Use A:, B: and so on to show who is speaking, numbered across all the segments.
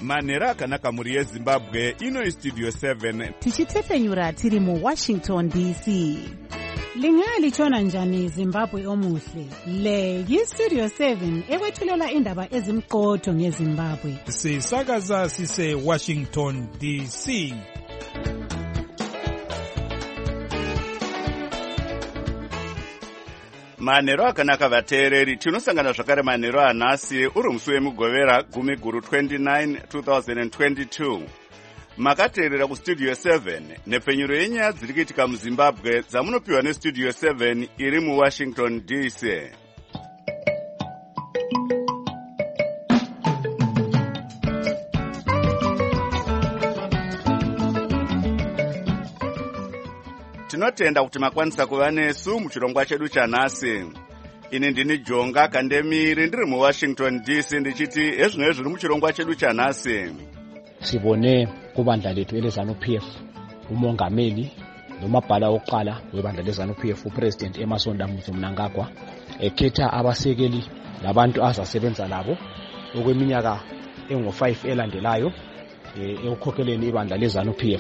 A: manhero akanaka mhuri yezimbabwe. Ino istudio 7
B: tichitepfenyura tiri muWashington DC.
C: Lingalitshona njani Zimbabwe omuhle? Le yistudio 7 ekwethulela indaba ezimqotho ngeZimbabwe.
D: Sisakaza sise Washington DC.
A: manhero akanaka vateereri. Tinosangana zvakare manhero anhasi uri musi wemugovera 10/29 2022. Makateerera kustudio 7 nepfenyuro yenyaya dziri kuitika muZimbabwe dzamunopiwa nestudio 7 iri muWashington DC. Tinotenda kuti makwanisa kuva nesu muchirongwa chedu chanhasi. Ini ndini Jonga Kandemiri ndiri muWashington DC ndichiti ezvino zviri muchirongwa chedu chanhasi.
E: Sibone kubandla lethu eleZANU-PF umongameli nomabhala wokuqala webandla leZANU-PF uPresident Emmerson Mnangagwa ekhetha abasekeli labantu azasebenza labo okweminyaka engo5 elandelayo ekukhokheleni ibandla leZANU-PF.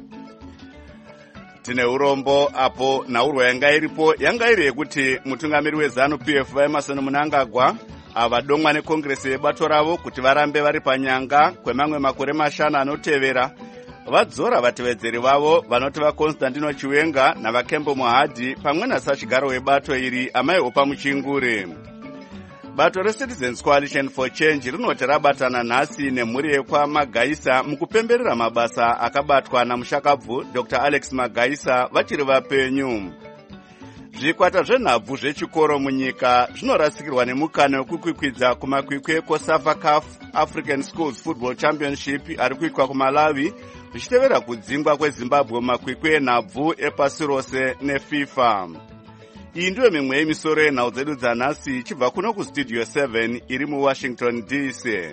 A: Tine urombo apo naurwa yanga iri yekuti mutungamiri weZANU-PF vaEmmerson Mnangagwa avadomwa nekongresi yebato ravo kuti varambe vari panyanga kwemamwe makore mashanu anotevera. Vadzora vatevedzeri vavo vanoti vaConstantino Chiwenga navaKembo Mohadhi pamwe nasachigaro webato iri Amai Opa Muchinguri. Bato reCitizens Coalition for Change rinoti rabatana nhasi nemhuri yekwaMagaisa mukupemberera mabasa akabatwa namushakabvu Dr. Alex Magaisa vachiri vapenyu. Zvikwata zvenhabvu zvechikoro munyika zvinorasikirwa nemukana wekukwikwidza kumakwikwi ekoSAFA CAF African Schools Football Championship ari kuitwa kuMalawi zvichitevera kudzingwa kweZimbabwe mumakwikwi enhabvu epasi rose neFIFA. Iyi ndiyo mimwe yemisoro yenhau dzedu dzanhasi ichibva kuno kustudio 7 iri muWashington DC.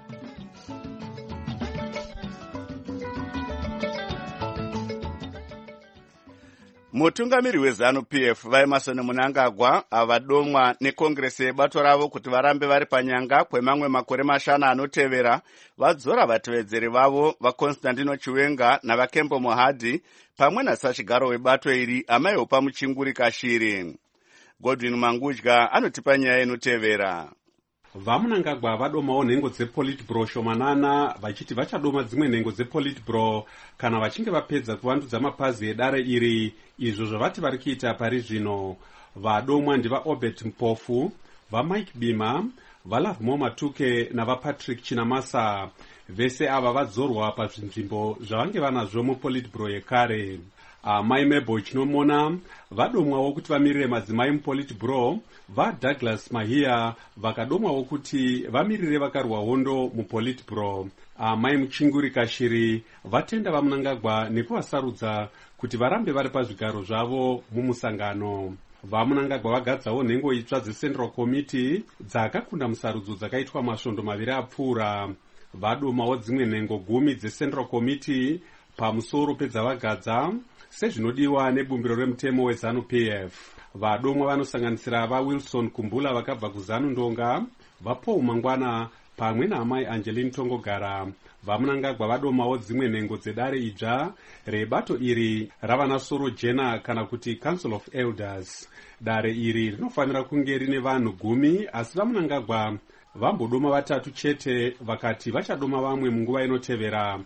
A: Mutungamiri weZANU-PF vaEmmerson Mnangagwa avadomwa nekongresi yebato ravo kuti varambe vari panyanga kwemamwe makore mashanu anotevera. Vadzora vatevedzeri vavo vaConstantino Chiwenga navaKembo Mohadhi pamwe nasachigaro webato iri Amai Opa Muchinguri Kashiri. Godwin Mangudya anotipa nyaya inotevera.
F: VaMnangagwa vadomawo nhengo dzePolitburo shomanana vachiti vachadoma dzimwe nhengo dzePolitburo kana vachinge vapedza kuvandudza mapazi edare iri, izvo zvavati vari kuita pari zvino. Vadomwa ndivaObert Mpofu, vaMike Bima, vaLovemore Matuke navaPatrick Chinamasa. Vese ava vadzorwa pazvinzvimbo zvavange vanazvo muPolitburo yekare. Amai Mabel Chinomona vadomwawo kuti vamirire madzimai muPolitburo. VaDouglas Mahia vakadomwawo kuti vamirire vakarwa hondo muPolitburo. Amai Muchinguri Kashiri vatenda vaMnangagwa nekuvasarudza kuti varambe vari pazvigaro zvavo mumusangano. VaMnangagwa vagadzawo nhengo itsva dzeCentral Committee dzakakunda musarudzo dzakaitwa masvondo maviri apfuura. Vadomawo dzimwe nhengo 10 dzeCentral Committee pamusoro pedzavagadza sezvinodiwa nebumbiro remutemo weZANU-PF. Vadomwa vanosanganisira vaWilson Kumbula vakabva kuZANU Ndonga, vaPaul Mangwana pamwe naamai Angeline Tongogara. VaMnangagwa vadomawo dzimwe nhengo dzedare idzva rebato iri ravanasoro jena kana kuti Council of Elders. Dare iri rinofanira kunge rine vanhu 10 asi vaMnangagwa vambodoma 3 chete, vakati vachadoma vamwe munguva inotevera.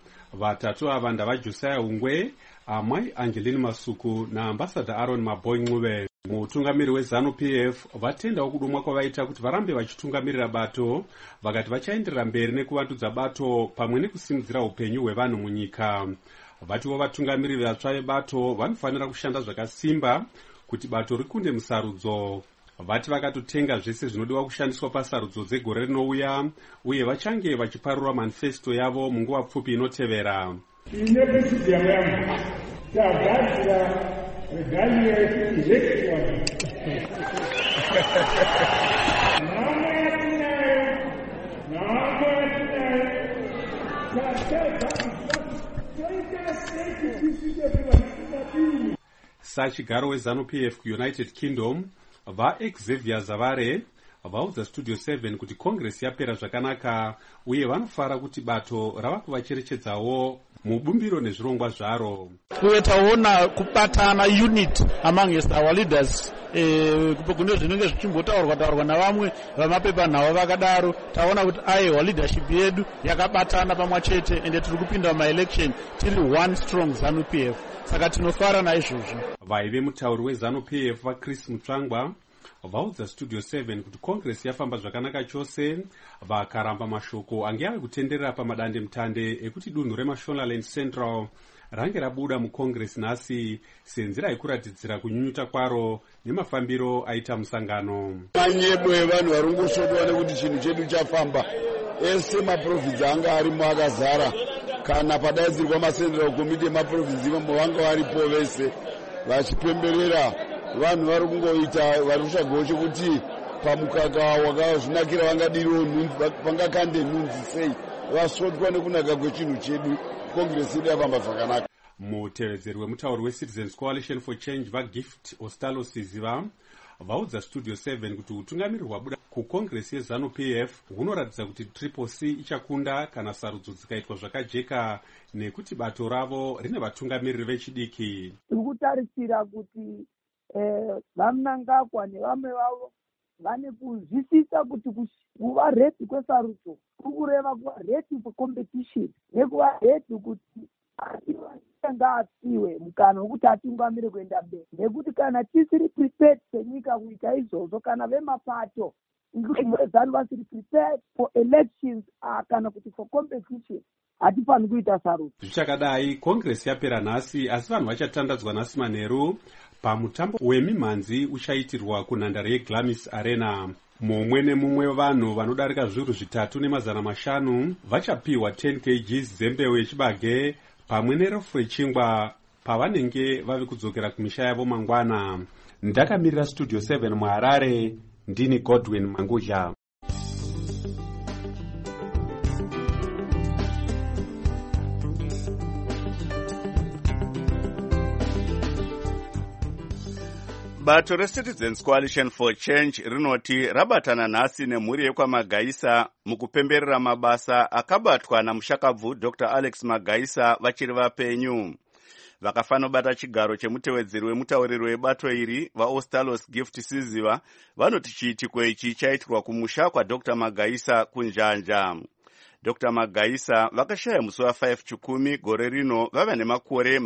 F: 3 ava ndavaJosiah Ungwe, amai Angeline Masuku naambassador Aaron Maboy Ncube. Mutungamiri weZANU-PF vatendawo kudomwa kwavaita kuti varambe vachitungamirira bato, vakati vachaenderera mberi nekuvandudza bato pamwe nekusimudzira upenyu hwevanhu munyika. Vatiwo vatungamiriri vatsva vebato vanofanira kushanda zvakasimba kuti bato rikunde musarudzo. Vati vakatotenga zvese zvinodiwa kushandiswa pasarudzo dzegore rinouya uye vachange vachiparura manifesto yavo munguva pfupi inotevera. Sachigaro weZANU-PF kuUnited Kingdom, vaXavier Zavare vaudza Studio 7 kuti Congress yapera zvakanaka uye vanofara kuti bato rava kuvacherechedzawo mubumbiro nezvirongwa zvaro.
G: Uye taona kubatana unit amongst our leaders kune zvinenge zvichimbotaurwa navamwe vamapepanhau vakadaro. Taona kuti aiwa leadership yedu yakabatana pamwe chete ende tiri kupinda mumaelection tiri one strong ZANU-PF. Saka tinofara naizvozvo.
F: Vaive mutauri weZANU-PF vaChris Mutsvangwa vaudza Studio 7 kuti Congress yafamba zvakanaka chose, vakaramba mashoko ange ave kutenderera pamadande mutande ekuti dunhu reMashonaland Central range rabuda muCongress nhasi senzira yekuratidzira kunyunyuta kwaro nemafambiro aita musangano.
H: Manyedo evanhu vari kungosvodwa nekuti chinhu chedu chafamba, ese maprovinsi anga arimo akazara, kana padaidzirwa maCentral Committee emaprovinsi vanga varipo vese vachipemberera. Vanhu vari kungoita vari kushagawo chekuti pamukaka wakazvinakira vangadiriwo nhunzi, vangakande nhunzi sei, vasvotwa nekunaka kwechinhu chedu. Congress yedu yafamba zvakanaka.
F: Mutevedzeri wemutauri weCitizens Coalition for Change vaGift Ostalo Siziva vaudza Studio 7 kuti utungamiri hwabuda kuCongress yeZANU-PF hunoratidza kuti Triple C ichakunda kana sarudzo dzikaitwa zvakajeka nekuti bato ravo rine vatungamiriri vechidiki.
I: Tiri kutarisira kuti vaMnangagwa nevamwe vavo vane kuzvisisa kuti kuva ready kwesarudzo kureva kuva ready for competition nekuva ready kuti ngaatsiwe mukana wekuti atungamire kuenda mberi, nekuti kana tisiri prepared senyika kuita izvozvo, kana vemapato including vezanu vasiri prepared for elections kana kuti for competition, hatifani kuita sarudzo.
F: Zvichakadai Congress yapera nhasi, asi vanhu vachatandadzwa nhasi manheru pamutambo wemimhanzi uchaitirwa kunhandare yeGlamis Arena. Mumwe nemumwe vanhu vanodarika zviuru 3,500 vachapiwa 10 kg zembeu yechibage pamwe nerofu yechingwa pavanenge vave kudzokera kumisha yavo mangwana. Ndakamirira Studio 7 muHarare, ndini Godwin Manguzha.
A: Bato reCitizens Coalition for Change rinoti rabatana nhasi nemhuri yekwaMagaisa mukupemberera mabasa akabatwa namushakabvu Dr. Alex Magaisa vachiri vapenyu. Vakafanobata chigaro chemutevedzeri wemutauriri webato iri vaOstalos Gift Siziva vanoti chiitiko ichi chaitirwa kumusha kwaDr. Magaisa kunjanja. Dr. Magaisa vakashaya musi wa5 Chikumi gore rino vava nemakore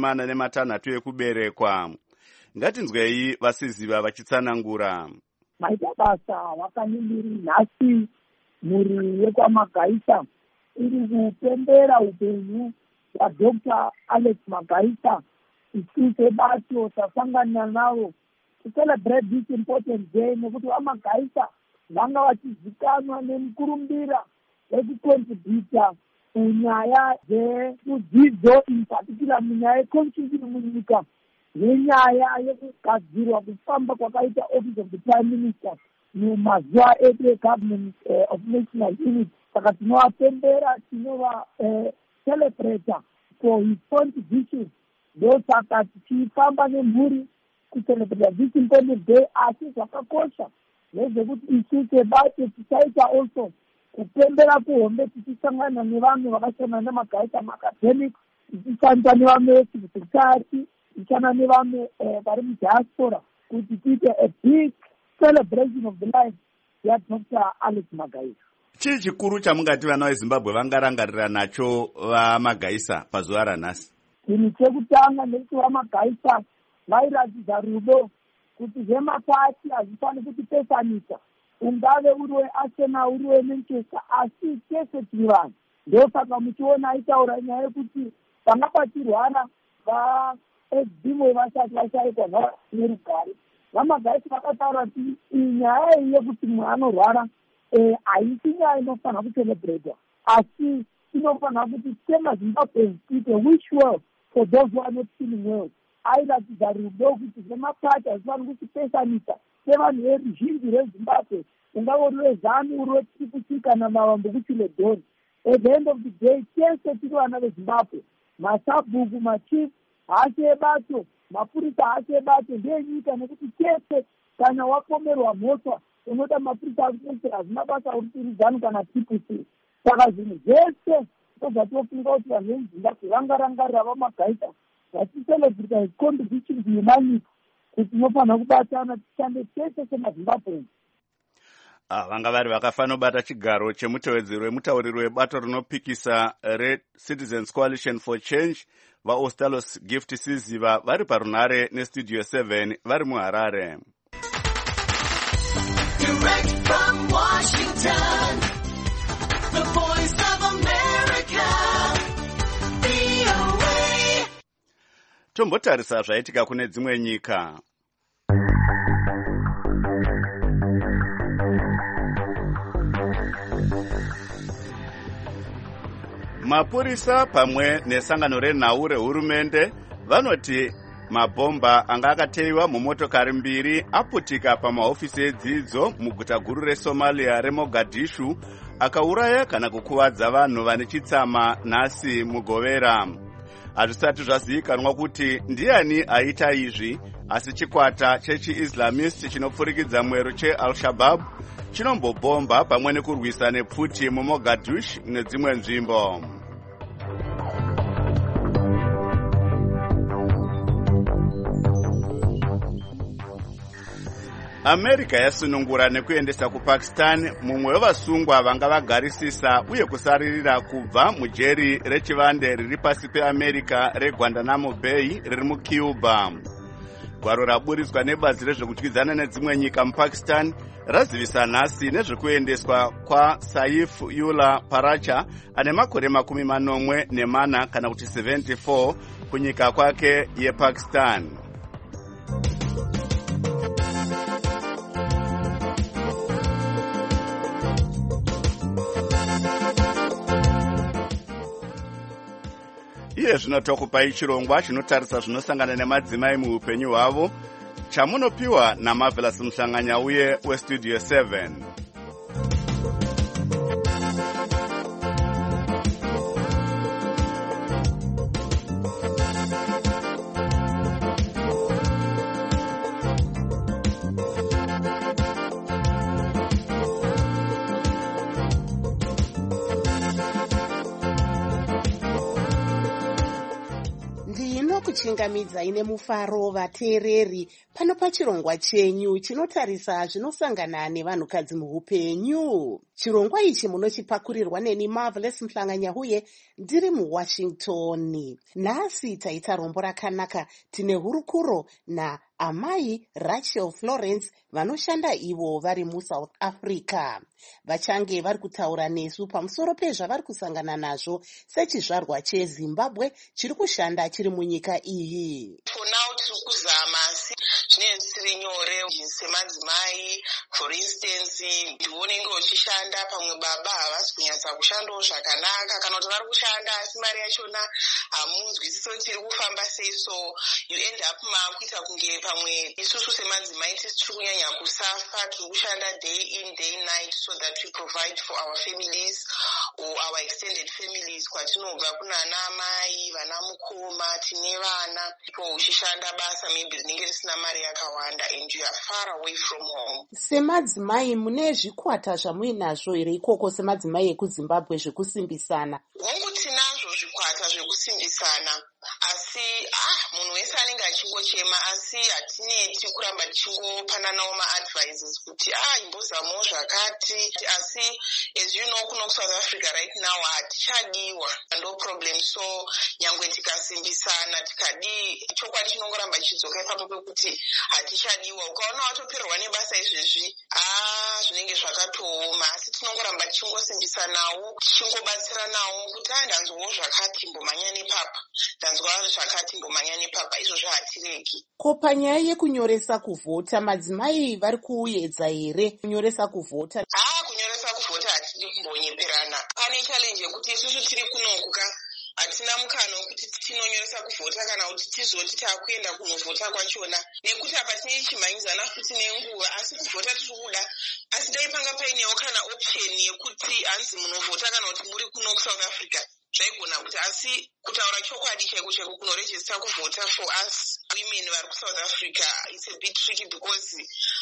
A: 46 ekuberekwa. Ngatinzwei vaSiziva vachitsanangura.
I: Maita basa vakanimiri nhasi muri yekwaMagaisa iri kupembera upenyu hwaDr. Alex Magaisa. Isise bato tasangana navo to celebrate this important day nekuti vaMagaisa vanga vachizikanwa nemukurumbira wekukontributa kunyaya dzemudzidzo, in particular munyaya yeconstitution munyika, nenyaya yekugadzirwa kufamba kwakaita Office of the Prime Minister mumazuva edu eGovernment of National Unity. Saka tinovapembera, tinova celebrata for his contribution. Ndosaka tichifamba nemhuri kucelebrata this important day, asi zvakakosha nezvekuti isu sebato tichaita also kupembera kuhombe, tichisangana nevamwe vakashanda neMagaisa academics, tichisangana nevamwe vecivil society, tichana nevamwe vari mudiaspora kuti tiite a big celebration of the life yaDr. Alex Magaisa.
A: Chii chikuru chamungati vana veZimbabwe vangarangarira nacho vaMagaisa pazuva ranhasi?
I: Chinhu chekutanga ndekuti vaMagaisa vairatidza rudo kuti zvemapati hazvifani kutipesanisa, ungave uri weArsenal uri weManchester, asi tese tiri vanhu. Ndosaka muchiona aitaura nyaya yekuti vanga vachirwara vaEximo vasati vashaikwa nerugare, vaMagaisa vakataura kuti nyaya iyi yekuti munhu anorwara haisi nyaya inofanira kucelebrata, asi inofanira kuti semaZimbabweans tiite wish well for those who are not feeling well. Airatidza rudo kuti zvemapati hazvifani kutipesanisa sevanhu veruzhinji rweZimbabwe, ungave uri weZANU uri weTriple kana mavambo kuChiledoni. At the end of the day, tese tiri vana veZimbabwe, masabhuku, machief, hasi ebato, mapurisa hasi ebato, ndenyika, nekuti tese kana wapomerwa mhosva unoda mapurisa arikuitira hazina basa uritirizani kana TPC. Saka zvinhu zvese tozvatofunga kuti vanhu vezimbabwe vangarangarira vamagaita vachicelebrita contribution to humanity kuti tinofanira kubatana tishande tese semazimbabwe.
A: Vanga vari vakafanira kubata chigaro chemutevedzeri wemutauriri webato rinopikisa reCitizens Coalition for Change vaOstalos Gift Siziva vari parunhare nestudio 7 vari muHarare. Direct from Washington, the voice of America, VOA. Tombotarisa zvaitika kune dzimwe nyika. Mapurisa pamwe nesangano renhau rehurumende vanoti mabhomba anga akateiwa mumotokari mbiri aputika pamahofisi edzidzo muguta guru reSomalia reMogadishu akauraya kana kukuvadza vanhu vane chitsama nhasi mugovera. Hazvisati zvazivikanwa kuti ndiani aita izvi, asi chikwata chechi-Islamist chinopfurikidza mwero cheAl-Shabaab chinombobhomba pamwe nekurwisa nepfuti muMogadishu nedzimwe nzvimbo. America yasunungura nekuendesa kuPakistan mumwe wevasungwa vanga vagarisisa uye kusaririra kubva mujeri rechivande riri pasi peAmerica reGuantanamo Bay riri muCuba. Gwaro raburiswa nebazi rezvekudyidzana nedzimwe nyika muPakistan razivisa nhasi nezvekuendeswa kwaSaif Ullah Paracha ane makore 84 kana kuti 74 kunyika kwake yePakistan. Iye zvino tokupai chirongwa chinotarisa zvinosangana nemadzimai muupenyu hwavo chamunopiwa naMarvelous Mhlanganya uye westudio 7.
B: Kuchingamidza ine mufaro vateereri pano pachirongwa chenyu chinotarisa zvinosangana nevanhukadzi muupenyu. Chirongwa ichi munochipakurirwa neni Marvelous Mhlanganya uye ndiri muWashington. Nhasi taita rombo rakanaka, tine hurukuro naamai Rachel Florence vanoshanda ivo vari muSouth Africa. Vachange vari kutaura nesu pamusoro pezvavari kusangana nazvo sechizvarwa cheZimbabwe chiri kushanda chiri munyika iyi.
J: For now tiri kuzama zvinenge zvisiri nyore semadzimai. For instance, unenge uchishanda pamwe baba havasi kunyatsa kushandawo zvakanaka, kana kuti vari kushanda asi mari yachona hamunzwisisi kuti tiri kufamba sei, so you end up makuita kunge pamwe isusu semadzimai tiri kunyanya kusafa, tiri kushanda day in day night so that we provide for our families or our extended families kwatinobva kuna ana mai, vana mukoma, tine vana. Ipo uchishanda basa maybe rinenge risina mari yakawanda and you are far away from home.
B: Semadzimai mune zvikwata zvamuinazvo here ikoko semadzimai ekuZimbabwe zvekusimbisana?
J: Hongu tinazvo zvikwata zvekusimbisana, asi munhu wese anenge achingochema, asi hatineti kuramba tichingopananawo maadvices kuti imbozamawo zvakati. Asi as you know, kuno kuSouth Africa right now hatichadiwa, ndo problem. So nyangwe tikasimbisana tikadi, chokwadi chinongoramba chidzoka ipapo pekuti hatichadiwa. Ukaona watopererwa nebasa izvezvi zvinenge zvakatooma, asi tinongoramba tichingosimbisanawo, tichingobatsiranawo kuti ndanzwawo zvakati mbomhanya nepapa, ndanzwa zvakati mbomhanya nepapa, izvozvo hatireki.
B: Ko panyaya yekunyoresa kuvhota, madzimai vari kuedza here kunyoresa kuvhota?
J: Kunyoresa kuvhota hatidi kumbonyeperana. Pane challenge yekuti isusu tiri kunokuka hatina mukana wekuti tinonyoresa kuvhota kana kuti tizoti takuenda kunovhota kwachona, nekuti apa tine chimhanyidzana futi nenguva, asi kuvhota tiri kuda. Asi dai panga painewo kana option yekuti hanzi munovhota kana kuti muri kuno kuSouth Africa, zvaigona kuti, asi kutaura chokwadi chaiko chaiko kunorejista kuvhota for us women vari kuSouth Africa, it's a bit tricky because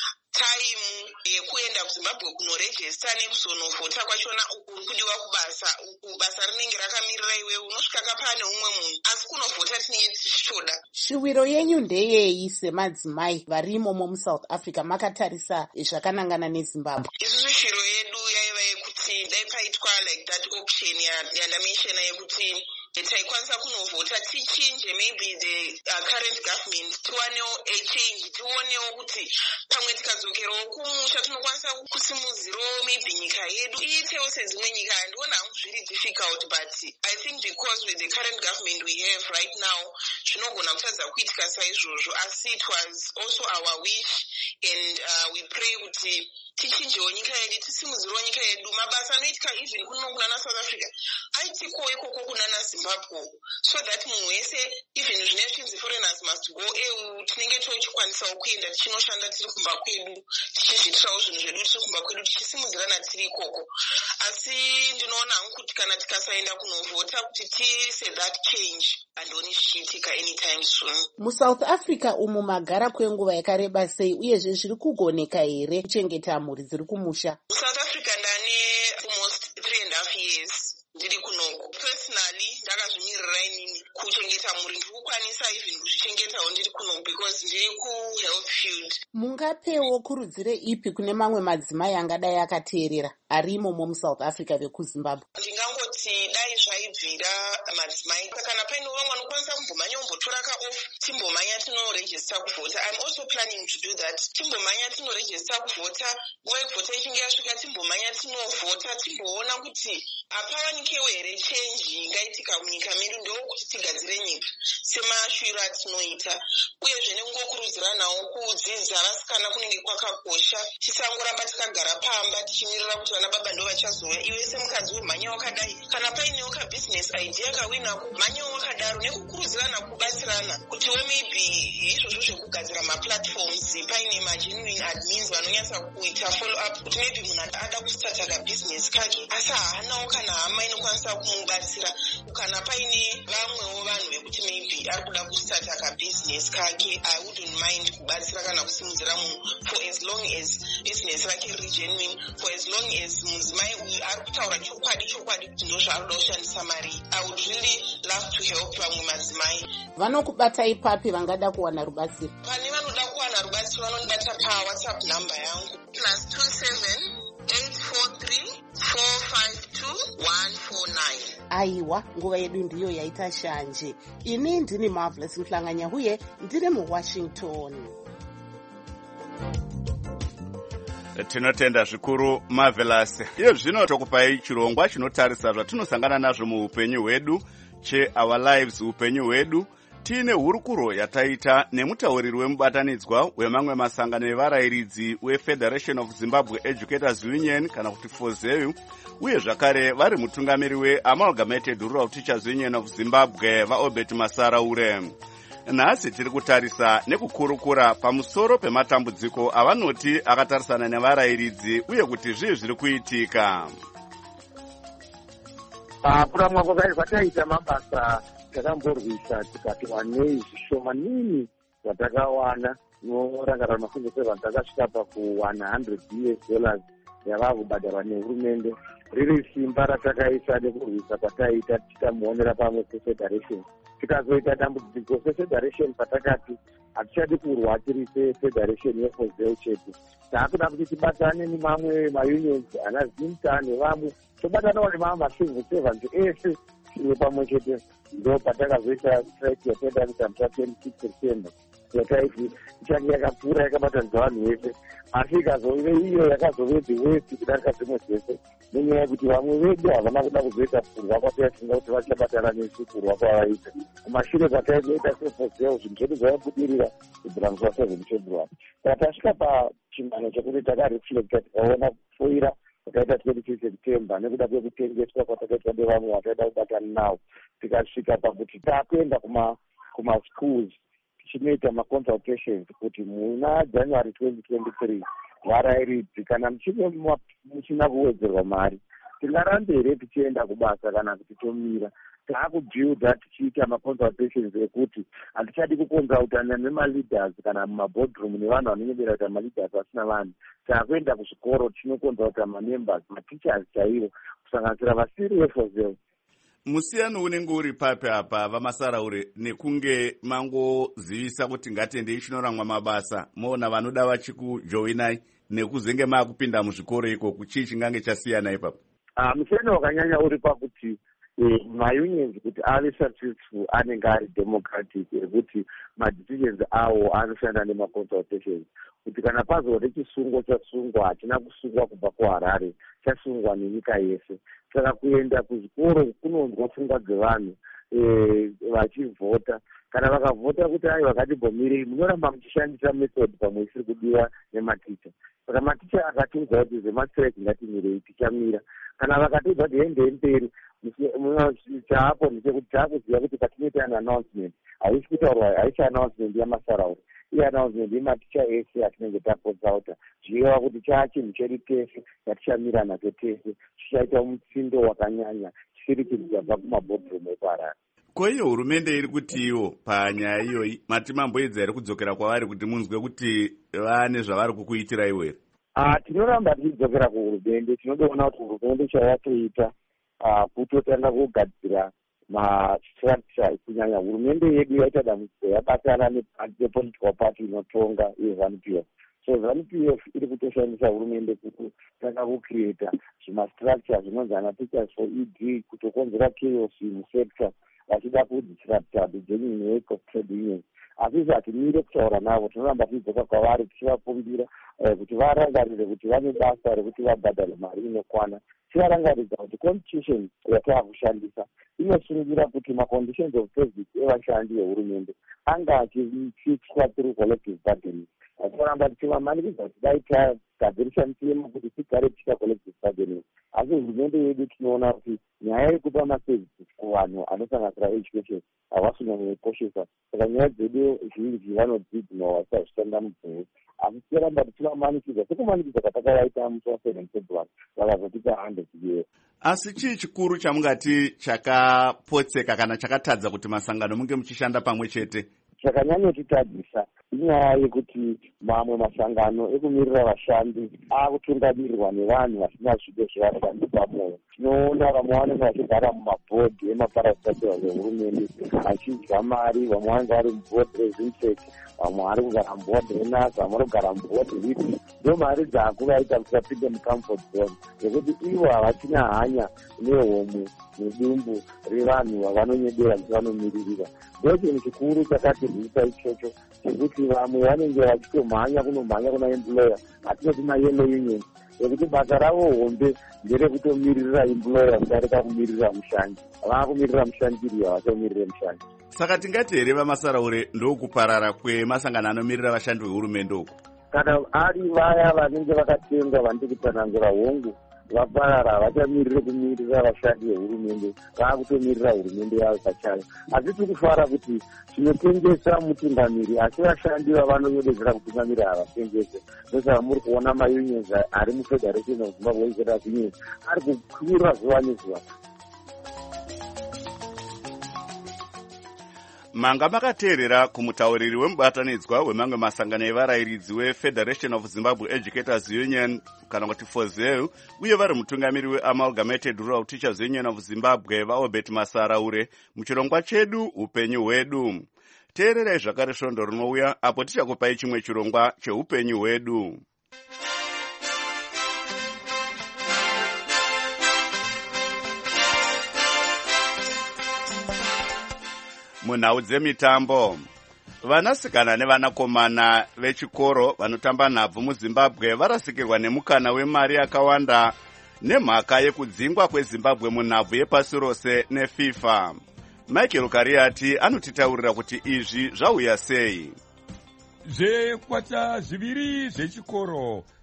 J: time yekuenda kuZimbabwe kunorejista nekuzonovhota kwachona uku kudiwa kubasa, uku basa rinenge rakamirira iwe, unosvika kapane umwe munhu, asi kunovhota tinenge tichitoda.
B: Shuwiro yenyu ndeyei semadzimai varimo muSouth Africa makatarisa zvakanangana neZimbabwe?
J: Isusu shiro yedu yaiva yekuti dai paitwa like that option yandamenshena yekuti taikwanisa kunovhota tichinje maybe the current government, tiwanewo a change, tionewo kuti pamwe tikadzokerawo kumusha tinokwanisa kusimudzirawo maybe nyika yedu iitewo sedzimwe nyika. Handiona hangu zviri difficult, but I think because with the current government we have right now zvinogona kutadza kuitika saizvozvo, asi it was also our wish and we pray kuti tichinjewo nyika yedu, tisimudzirewo nyika yedu. Mabasa anoitika even kuno kunana South Africa aitiko ikoko kunana Zimbabwe, so that munhu wese even zvine chinzi foreigners must go EU tinenge tochikwanisawo kuenda tichinoshanda tiri kumba kwedu, tichizviitirawo zvinhu zvedu tiri kumba kwedu, tichisimudzirana tiri ikoko. Asi ndinoona hangu kuti kana tikasaenda kunovhota kuti tiise that change handoni zvichiitika anytime soon.
B: MuSouth Africa umu magara kwenguva yakareba sei, uyezve zviri kugoneka here kuchengeta mhuri dziri kumusha?
J: South Africa ndane almost 3.5 years ndiri kunoko. Personally ndakazvimirira inini kuchengeta mhuri, ndiri kukwanisa even kuzvichengetawo ndiri kunoko because ndiri kuhealth field.
B: Mungapewo kurudzire ipi kune mamwe madzimai angadai akateerera arimo muSouth Africa vekuZimbabwe?
J: Ndingangoti dai zvaibvira madzimai, kana paine vamwe anokwanisa kumbomhanya umbotora kaoff timbomhanya tinorejista kuvhota. I'm also planning to do that. Timbomhanya tinorejista kuvhota, nguva yekuvhota ichinge yasvika timbomhanya tinovhota, timboona kuti hapawanikewo here change ingaitika munyika medu, ndokuti tigadzire nyika semashuviro atinoita. Uyezve nekungokurudziranawo kudzidza vasikana kunenge kwakakosha, tisangoramba takagara pamba tichimirira kuti vana baba ndo vachazouya. Iwe semukadzi wemhanya wakadai, kana painewo kabusiness idea kawinako, mhanyawo wakadaro, nekukurudzirana kubatsirana kutiwo maybe izvozvo zvekugadzira maplatforms paine magenuine admins vanonyatsa kuita follow up kuti maybe munhu ada kustarta kabusiness kake asi haanawo kana hama inokwanisa kumubatsira. Kana paine vamwewo vanhu vekuti maybe ari kuda kustarta kabusiness kake, I wouldn't mind kubatsira kana kusimudzira munhu for as long as business rake riri genuine, for as long as mudzimai uyu ari kutaura chokwadi kuti ndo zvaanoda kushandisa mari. I would really love to help vamwe madzimai.
B: Vanokubatai papi vangada kuwana rubatsiro?
J: Pane vanoda kuwana rubatsiro vanondibata paWhatsApp number yangu +27 843 452 149.
B: Aiwa, nguva yedu ndiyo yaita shanje. Ini ndini Marvelous Mhlanganyahuye, ndiri muWashington.
A: Tinotenda zvikuru Marvelous. Iyo zvino tokupai chirongwa chinotarisa zvatinosangana nazvo muupenyu hwedu che-Our Lives upenyu hwedu. Tine hurukuro yataita nemutauriri wemubatanidzwa wemamwe masangano evarayiridzi weFederation of Zimbabwe Educators Union kana kuti FOZEU, uye zvakare vari mutungamiri weAmalgamated Rural Teachers Union of Zimbabwe vaObert Masaraure. Nhasi tiri kutarisa nekukurukura pamusoro pematambudziko avanoti akatarisana nevarayiridzi uye kuti zvii zviri kuitika.
K: Kuramwa kwataita mabasa takamborwisa tikati wanei zvishomanini zvatakawana, norangarira mafungo 7 takasvika pakuwana $100 yavava kubhadharwa nehurumende. Riri simba ratakaisa nekurwisa kwataita tichimuonera pamwe sefederation. Tikazoita dambudziko sefederation patakati hatichadi kurwa tiri sefederation yeFOZEU chete, taakuda kuti tibatane nemamwe maunions ana ZIMTA nevamwe, tobatanawo nemamwe macivil servants ese tine pamwe chete. Ndo patakazoita strike yapedza mutambo 26 September yakaiti ichange yakapfuura yakabatanidza vanhu vese, asi ikazove iyo yakazove the worst kudarika dzimwe dzese, nenyaya yekuti vamwe vedu havana kuda kuzoita kurwa kwataifunga kuti vachabatana nesu kurwa kwavaita. Kumashure kwataizoita seFOZEU zvinhu zvedu zvaibudirira kubvira 7 February. Saka tasvika pachimhano chekuti takareflecta tikaona kufoira kwakaita 26 September nekuda kwekutengeswa kwatakaitwa nevamwe vataida kubatana navo, tikasvika pakuti taakuenda kuma-schools tichinoita ma-consultations kuti muna January 2023 varayiridzi kana muchina kuwedzerwa mari tingarambe here tichienda kubasa kana kuti tomira. Takubuilda tichiita maconsultations ekuti hatichadi kuconsultana nemaleaders kana mumaboardroom nevanhu vanonyebera kuti maleaders vasina vanhu. Takuenda kuzvikoro tinoconsulta mamembers, mateachers chaivo, kusanganisira vasiriefosel.
A: Musiyano unenge uri papi apa vamasaraure nekunge mangozivisa kuti ngatendei chinoramwa mabasa moona vanoda vachikujoinai nekuzenge maakupinda muzvikoro ikoko, chii chingange chasiyana ipapo?
K: Musiyano wakanyanya uri pakuti maunions kuti ave successful anenge ari democratic, ekuti madecisions awo anoshanda nemaconsultations, kuti kana pazode chisungo chasungwa hatina kusungwa kubva kuHarare, chasungwa nenyika yese. Saka kuenda kuzvikoro kunonzwa pfungwa dzevanhu vachivhota. Kana vakavhota kuti ai vakatibhomirei, munoramba muchishandisa method pamwe isiri kudiwa nematicha. Saka maticha akatiudza kuti zemastrike ngatimirei, tichamira. Kana vakatiudza kuti ende mberi, chaapo ndechekuti taakuziva kuti patinoita an announcement haisi kutaurwa, haisi announcement yamasaraura, iye announcement yematicha ese atinenge takonsulta, zvichireva kuti chinhu chedu tese yatichamira nacho tese, chichaita mutsindo wakanyanya chisiri chinhu chabva kumaboardroom ekuHarare.
A: Koiyo hurumende iri kuti iwo panyaya iyoyi mati mamboedza here kudzokera kwavari kuti munzwe kuti vane zvavari kukuitira iwo here?
K: Tinoramba tichidzokera kuhurumende. Tinodoona kuti hurumende chayatoita kutotanga kugadzira mastructure, kunyanya hurumende yedu yaita dambudziko yabatana nepolitical party inotonga yeZANU-PF. So ZANU-PF iri kutoshandisa hurumende kutanga kucreata zvimastructure zvinonzi ana teachers for ED, kutokonzera chaos musector vachida kudisrupta the genuine work of trade unions. Asi hatimire kutaura navo, tinoramba tichidzoka kwavari tichivakumbira kuti varangarire kuti vane basa rekuti vabhadhare mari inokwana. Tivarangaridza kuti constitution yataakushandisa inosungira kuti maconditions of basic evashandi vehurumende anga achifixwa through collective bargaining. Tinoramba tichivamanikidza kuti dai tagadzirisa mitemo kuti tigare tichiita collective bargaining. Asi hurumende yedu tinoona kuti nyaya yekupa maservices kuvanhu anosanganisira education havasina kukoshesa. Saka nyaya dzedu zhinji vanodzidzinwa vasazvishanda mubvungu. Asi tinoramba tichivamanikidza sekumanikidza kwatakawaita musi wa7 February vakazotipa 100 years.
A: Asi chii chikuru chamungati chakapotseka kana chakatadza kuti masangano munge muchishanda pamwe chete?
K: Chakanyanyotitadzisa inyaya yekuti mamwe masangano ekumirira vashandi akutungamirirwa nevanhu vasina zvido zvevashandi pamwoyo. Tinoona vamwe vanenge vachigara mumabhodhi emaparastaturas ehurumende vachidya mari, vamwe vanenge vari mubhodhi rezimtech, vamwe vari kugara mubhodhi renasa, vamwe vari kugara mubhodhi ripi. Ndo mari dzako vaita kuti vapinde mucomfort zone yekuti ivo havachina hanya nehomwe nedumbu revanhu vavanonyedera kuti vanomiririra. Ndo chinhu chikuru chakatirwisa ichocho chekuti vamwe vanenge vachitomhanya kunomhanya kuna employer, hatinoti mayellow union, yekuti basa ravo hombe nderekutomirira employer kudarika kumirira mushandi. Vakumirira mushandiri, havatomirire mushandi.
A: Saka tingati here vamasaraure ndokuparara kwemasangano anomirira vashandi vehurumende uku?
K: Kana ari vaya vanenge vakatengwa vandiri kutsanangura hongu vaparara, vachamirire kumirira vashandi vehurumende, vakutomirira hurumende yavo pachayo. Asi tikufara kuti tinotengesa mutungamiri, asi vashandi vavanonyededzera kutungamira havatengese. Ndosaka muri kuona maunions ari mufederation of Zimbabwe Workers Union ari kukwira zuva nezuva.
A: Manga makateerera kumutauriri wemubatanidzwa wemamwe masangano evarayiridzi weFederation of Zimbabwe Educators Union kana kuti FOZEU, uye vari mutungamiri weAmalgamated Rural Teachers Union of Zimbabwe vaObert Masaraure muchirongwa chedu upenyu hwedu. Teererai zvakare svondo rinouya apo tichakupai chimwe chirongwa cheupenyu hwedu. Munhau dzemitambo, vanasikana nevanakomana vechikoro vanotamba nhabvu muZimbabwe varasikirwa nemukana wemari yakawanda nemhaka yekudzingwa kweZimbabwe munhabvu yepasi rose neFIFA. Michael Kariati anotitaurira kuti izvi zvauya sei.
L: Zvekwata zviviri zvechikoro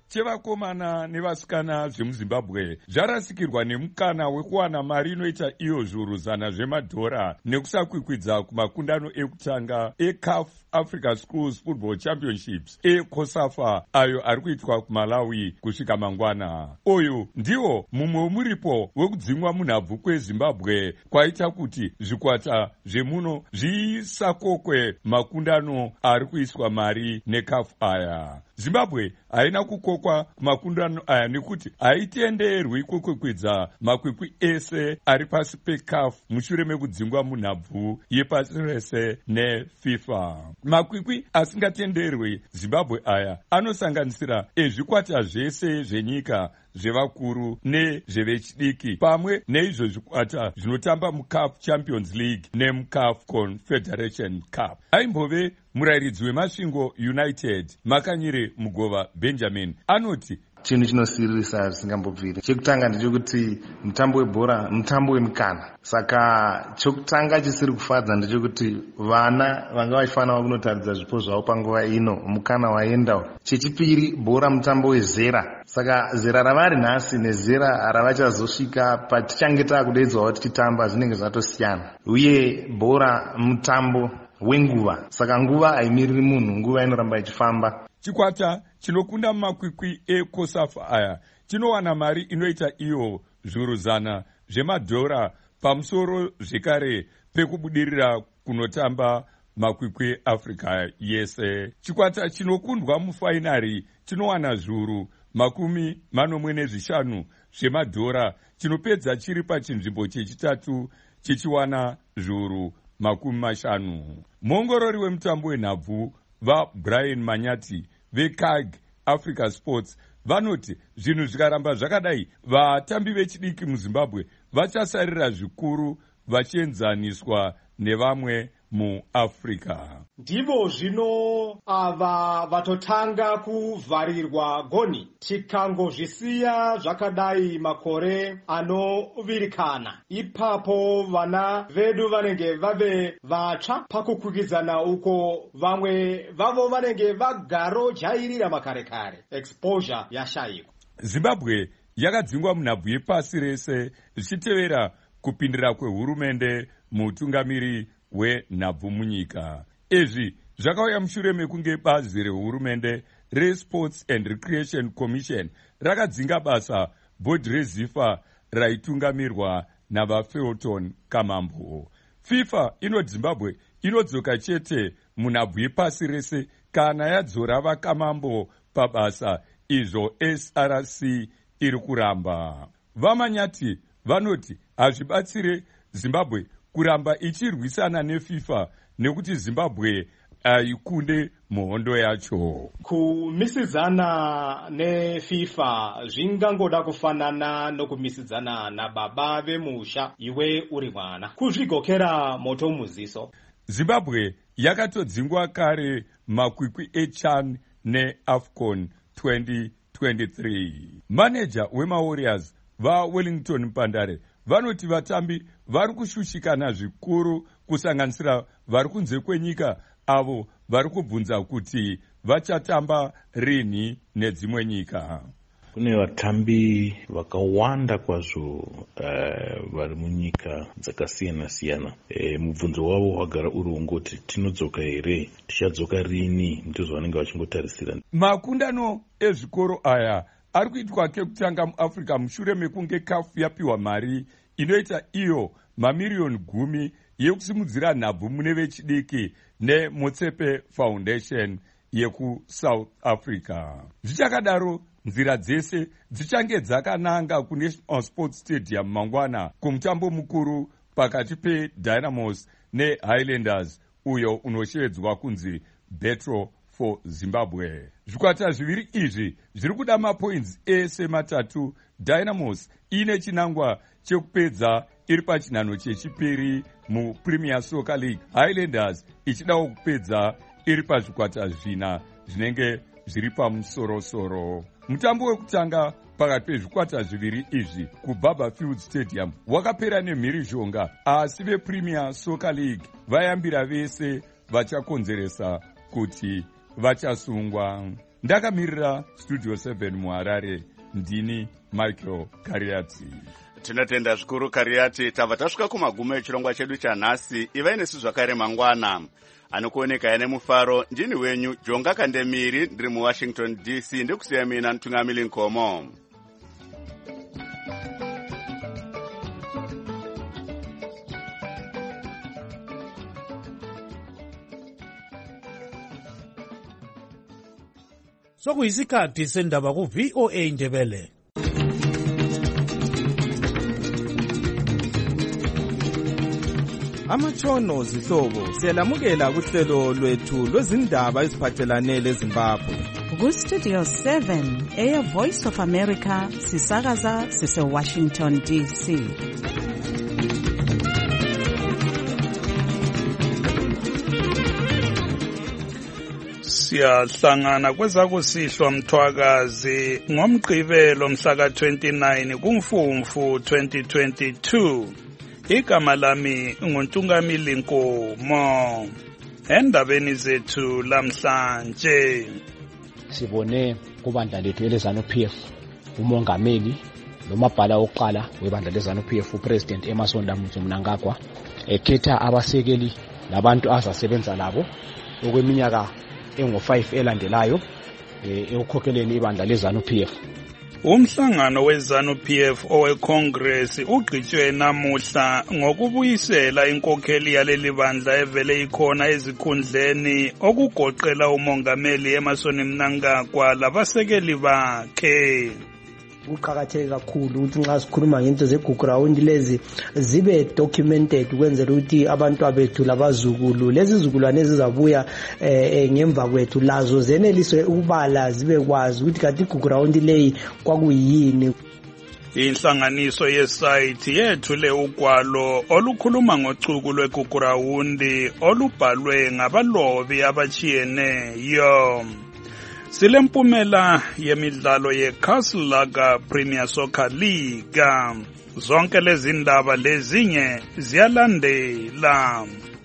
L: chevakomana nevasikana zvemuzimbabwe zvarasikirwa nemukana wekuwana mari inoita iyo zviuru 100 zvemadhora nekusakwikwidza kumakundano ekutanga eCAF Africa Schools Football Championships eCOSAFA ayo ari kuitwa kuMalawi kusvika mangwana. Uyu ndiwo mumwe wemuripo wekudzingwa munhabvu kweZimbabwe kwaita kuti zvikwata zvemuno zvisakokwe makundano ari kuiswa mari neCAF aya. Zimbabwe haina kukokwa kumakundano aya nekuti haitenderwi kukwikwidza makwikwi ese ari pasi peCAF mushure mekudzingwa munhabvu yepasi rese neFIFA. Makwikwi asingatenderwi Zimbabwe aya anosanganisira ezvikwata zvese zvenyika zvevakuru nezvevechidiki pamwe neizvo zvikwata zvinotamba muCAF Champions League nemuCAF Confederation Cup. Aimbove murayiridzi weMasvingo United Makanyire Mugova Benjamin anoti
M: chinhu chinosirisa zvisingambobviri. Chekutanga ndechekuti mutambo webhora mutambo wemukana, saka chokutanga chisiri kufadza ndechekuti vana vanga vachifanira kunotaridza zvipo zvavo panguva ino, mukana waendawo. Chechipiri, bhora mutambo wezera, saka zera ravari nhasi nezera ravachazosvika patichange taakudaidzwawo tichitamba zvinenge zvatosiyana, uye bhora mutambo wenguva, saka nguva haimiriri munhu, nguva inoramba ichifamba.
L: Chikwata chinokunda mumakwikwi eCOSAFA aya chinowana mari inoita iyo zviuru 100 zvemadhora pamusoro zvekare pekubudirira kunotamba makwikwi eAfrica yese. Chikwata chinokundwa mufainari chinowana zviuru 45 zvemadhora, chinopedza chiri pachinzvimbo chechitatu chichiwana zviuru 50. Muongorori wemutambo wenhabvu vaBrian Manyati veCAG Africa Sports vanoti zvinhu zvikaramba zvakadai vatambi vechidiki muZimbabwe vachasarira zvikuru vachienzaniswa nevamwe muAfrica.
N: Ndivo zvino ava vatotanga kuvharirwa goni, tikangozvisiya zvakadai makore anovirikana. Ipapo vana vedu vanenge vave vatsva pakukwikwidza uko, vamwe vavo vanenge vagarojairira makare kare. Exposure yashayikwa.
L: Zimbabwe yakadzingwa munhabvu yepasi rese zvichitevera kupindira kwehurumende muutungamiri wenhabvu munyika. Izvi zvakauya mushure mekunge bazi rehurumende reSports and Recreation Commission rakadzinga basa bhodhi reZIFA raitungamirwa navaFelton Kamambo. FIFA inoti Zimbabwe inodzoka chete munhabvu yepasi rese kana yadzora vaKamambo pabasa, izvo SRC iri kuramba. Vamanyati vanoti hazvibatsire Zimbabwe kuramba ichirwisana neFIFA nekuti Zimbabwe haikunde muhondo yacho.
N: Kumisidzana neFIFA zvingangoda kufanana nokumisidzana nababa vemusha iwe uri mwana, kuzvigokera moto muziso.
L: Zimbabwe yakatodzingwa kare makwikwi eCHAN neAFCON 2023. Maneja wemaWarriors vaWellington Mpandare vanoti vatambi vari kushushikana zvikuru, kusanganisira vari kunze kwenyika avo vari kubvunza kuti vachatamba rini nedzimwe nyika.
O: Kune vatambi vakawanda kwazvo vari munyika dzakasiyana siyana. Mubvunzo wavo wagara uri wongoti tinodzoka here, tichadzoka rini, ndizvo vanenge vachingotarisira.
L: Makundano ezvikoro aya ari kuitwa kekutanga muAfrica mushure mekunge CAF yapiwa mari inoita iyo mamiriyoni 10 yekusimudzira nhabvu mune vechidiki neMotsepe Foundation yekuSouth Africa. Zvichakadaro, nzira dzese dzichange dzakananga kuNational Sports Stadium mangwana kumutambo mukuru pakati peDynamos neHighlanders uyo unoshevedzwa kunzi Battle for Zimbabwe. Zvikwata zviviri izvi zviri kuda mapoints ese matatu. Dynamos ine chinangwa chekupedza iri pachinhano chechipiri muPremier Soccer League, Highlanders ichidawo kupedza iri pazvikwata 4 zvinenge zviri pamusorosoro. Mutambo wekutanga pakati pezvikwata zviviri izvi kuBarberfield Stadium wakapera nemhirizhonga, asi vePremier Soccer League vayambira vese vachakonzeresa kuti vachasungwa. ndakamirira studio 7 muharare ndini Michael Kariati.
A: Tinotenda zvikuru Kariati. Tabva tasvika kumagumo echirongwa chedu chanhasi. Ivai nesu zvakare mangwana. Anokuoneka ine mufaro ndini wenyu Jonga Kandemiri, ndiri muWashington DC, ndikusiya mina Ntungamili Nkomo.
D: Sokuyisikhathi sendaba ku VOA Ndebele.
P: Amatshono zihlobo siyalamukela kuhlelo lwethu lwezindaba eziphathelane leZimbabwe.
Q: Ku Studio 7 Air Voice of America sisakaza sise Washington DC.
G: Siyahlangana kwezakusihlwa Mthwakazi ngomgqibelo mhla ka-29 kuMfumfu 2022. Igama lami nguNtungamili Nkomo. Endabeni zethu lamhlanje
E: sibone kubandla lethu eleZANU-PF umongameli nomabhala oqala webandla leZANU-PF uPresident Emmerson Mnangagwa ekhetha abasekeli labantu azasebenza labo okweminyaka engo5 elandelayo ekukhokheleni ibandla leZANU-PF.
G: Umhlangano weZANU-PF oweCongress ugqitshwe namuhla ngokubuyisela inkokheli yaleli bandla evele ikhona ezikhundleni okugoqela umongameli Emmerson Mnangagwa labasekeli bakhe.
R: Kuqakatheke kakhulu ukuthi nxa sikhuluma ngento ze-ground lezi zibe documented ukwenzela ukuthi abantu abethu labazukulu lezi zizukulwane ezizabuya ngemva kwethu lazo zenelise ukubala zibe kwazi ukuthi kanti i-ground leyi kwakuyini.
G: Inhlanganiso yesayithi yethule ugwalo olukhuluma ngocuku lwegugurawundi olubhalwe ngabalobi abachiyeneyo. Silempumela yemidlalo yeCastle Lager Premier Soccer League. Zonke lezi ndaba lezinye ziyalandela.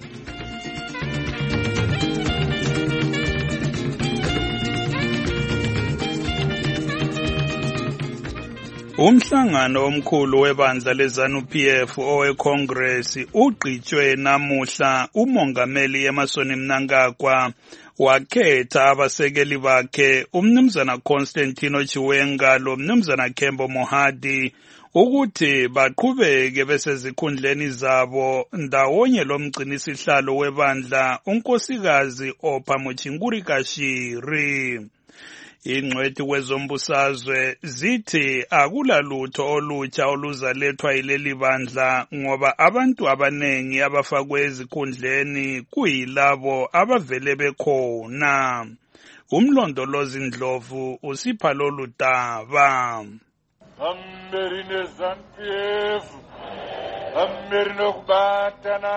G: Umhlangano omkhulu webandla leZANU-PF oweCongress ugqitshwe namuhla umongameli Emmerson Mnangagwa wakhetha abasekeli bakhe umnumzana Constantino Chiwenga lo mnumzana Kembo Mohadi ukuthi baqhubeke besezikhundleni zabo ndawonye lomgcinisihlalo webandla unkosikazi Opha Muchinguri Kashiri. Ingcwethi wezombusazwe zithi akulalutho olutsha oluzalethwa yileli bandla ngoba abantu abanengi abafakwe ezikhundleni kuyilabo abavele bekhona. Umlondolozi Ndlovu usipha lolu daba.
S: Hamberi neZANU-PF, hamberi nokubatana,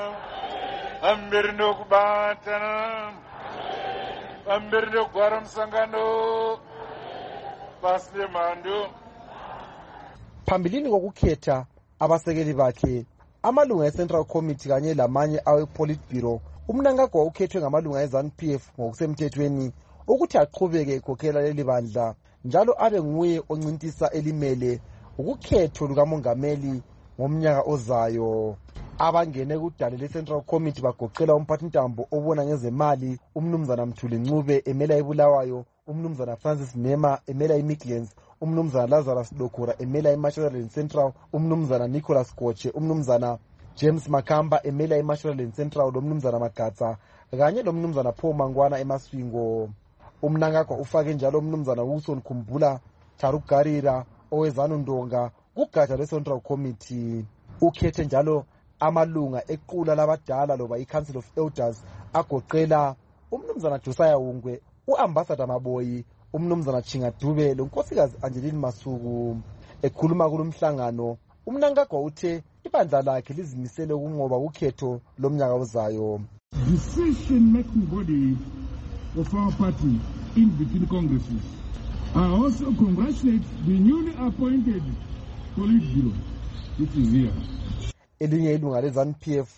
S: hamberi nokubatana. Hamberi nogwara msangano pasi lemando.
T: Phambilini kokukhetha abasekeli bakhe amalunga eCentral Committee kanye lamanye awePolitburo, uMnangagwa ukhethwe ngamalunga eZANU-PF ngokusemthethweni ukuthi aqhubeke ekhokhela leli bandla njalo abe nguye oncintisa elimele ukukhetho lukamongameli ngomnyaka ozayo. Abangene kudale leCentral Committee bagoqela umphathintambo obona ngezemali umnumzana Mthuli Ncube emela eBulawayo, umnumzana Francis Mema emela eMidlands, umnumzana Lazarus Dokura emela eMashonaland Central, umnumzana Nicholas Koche, umnumzana James Makamba emela eMashonaland Central, umnumzana Magatsa kanye lomnumzana Paul Mangwana eMaswingo. Umnangagwa ufake njalo umnumzana Wilson Khumbula Tarugarira owezanu Ndonga kugatsha leCentral Committee. Ukhethe njalo amalunga equla labadala loba iCouncil of Elders agoqela umnumzana Josiah Wungwe, uAmbassador Maboyi, umnumzana Chinga Dube lonkosikazi Angeline Masuku. Ekhuluma kulomhlangano uMnangagwa uthe ibandla lakhe lizimisele ukunqoba ukhetho lomnyaka ozayo.
U: Decision making body of our party in between congresses. I also congratulate the newly appointed Politburo, which is here.
T: Elinye ilunga leZANU-PF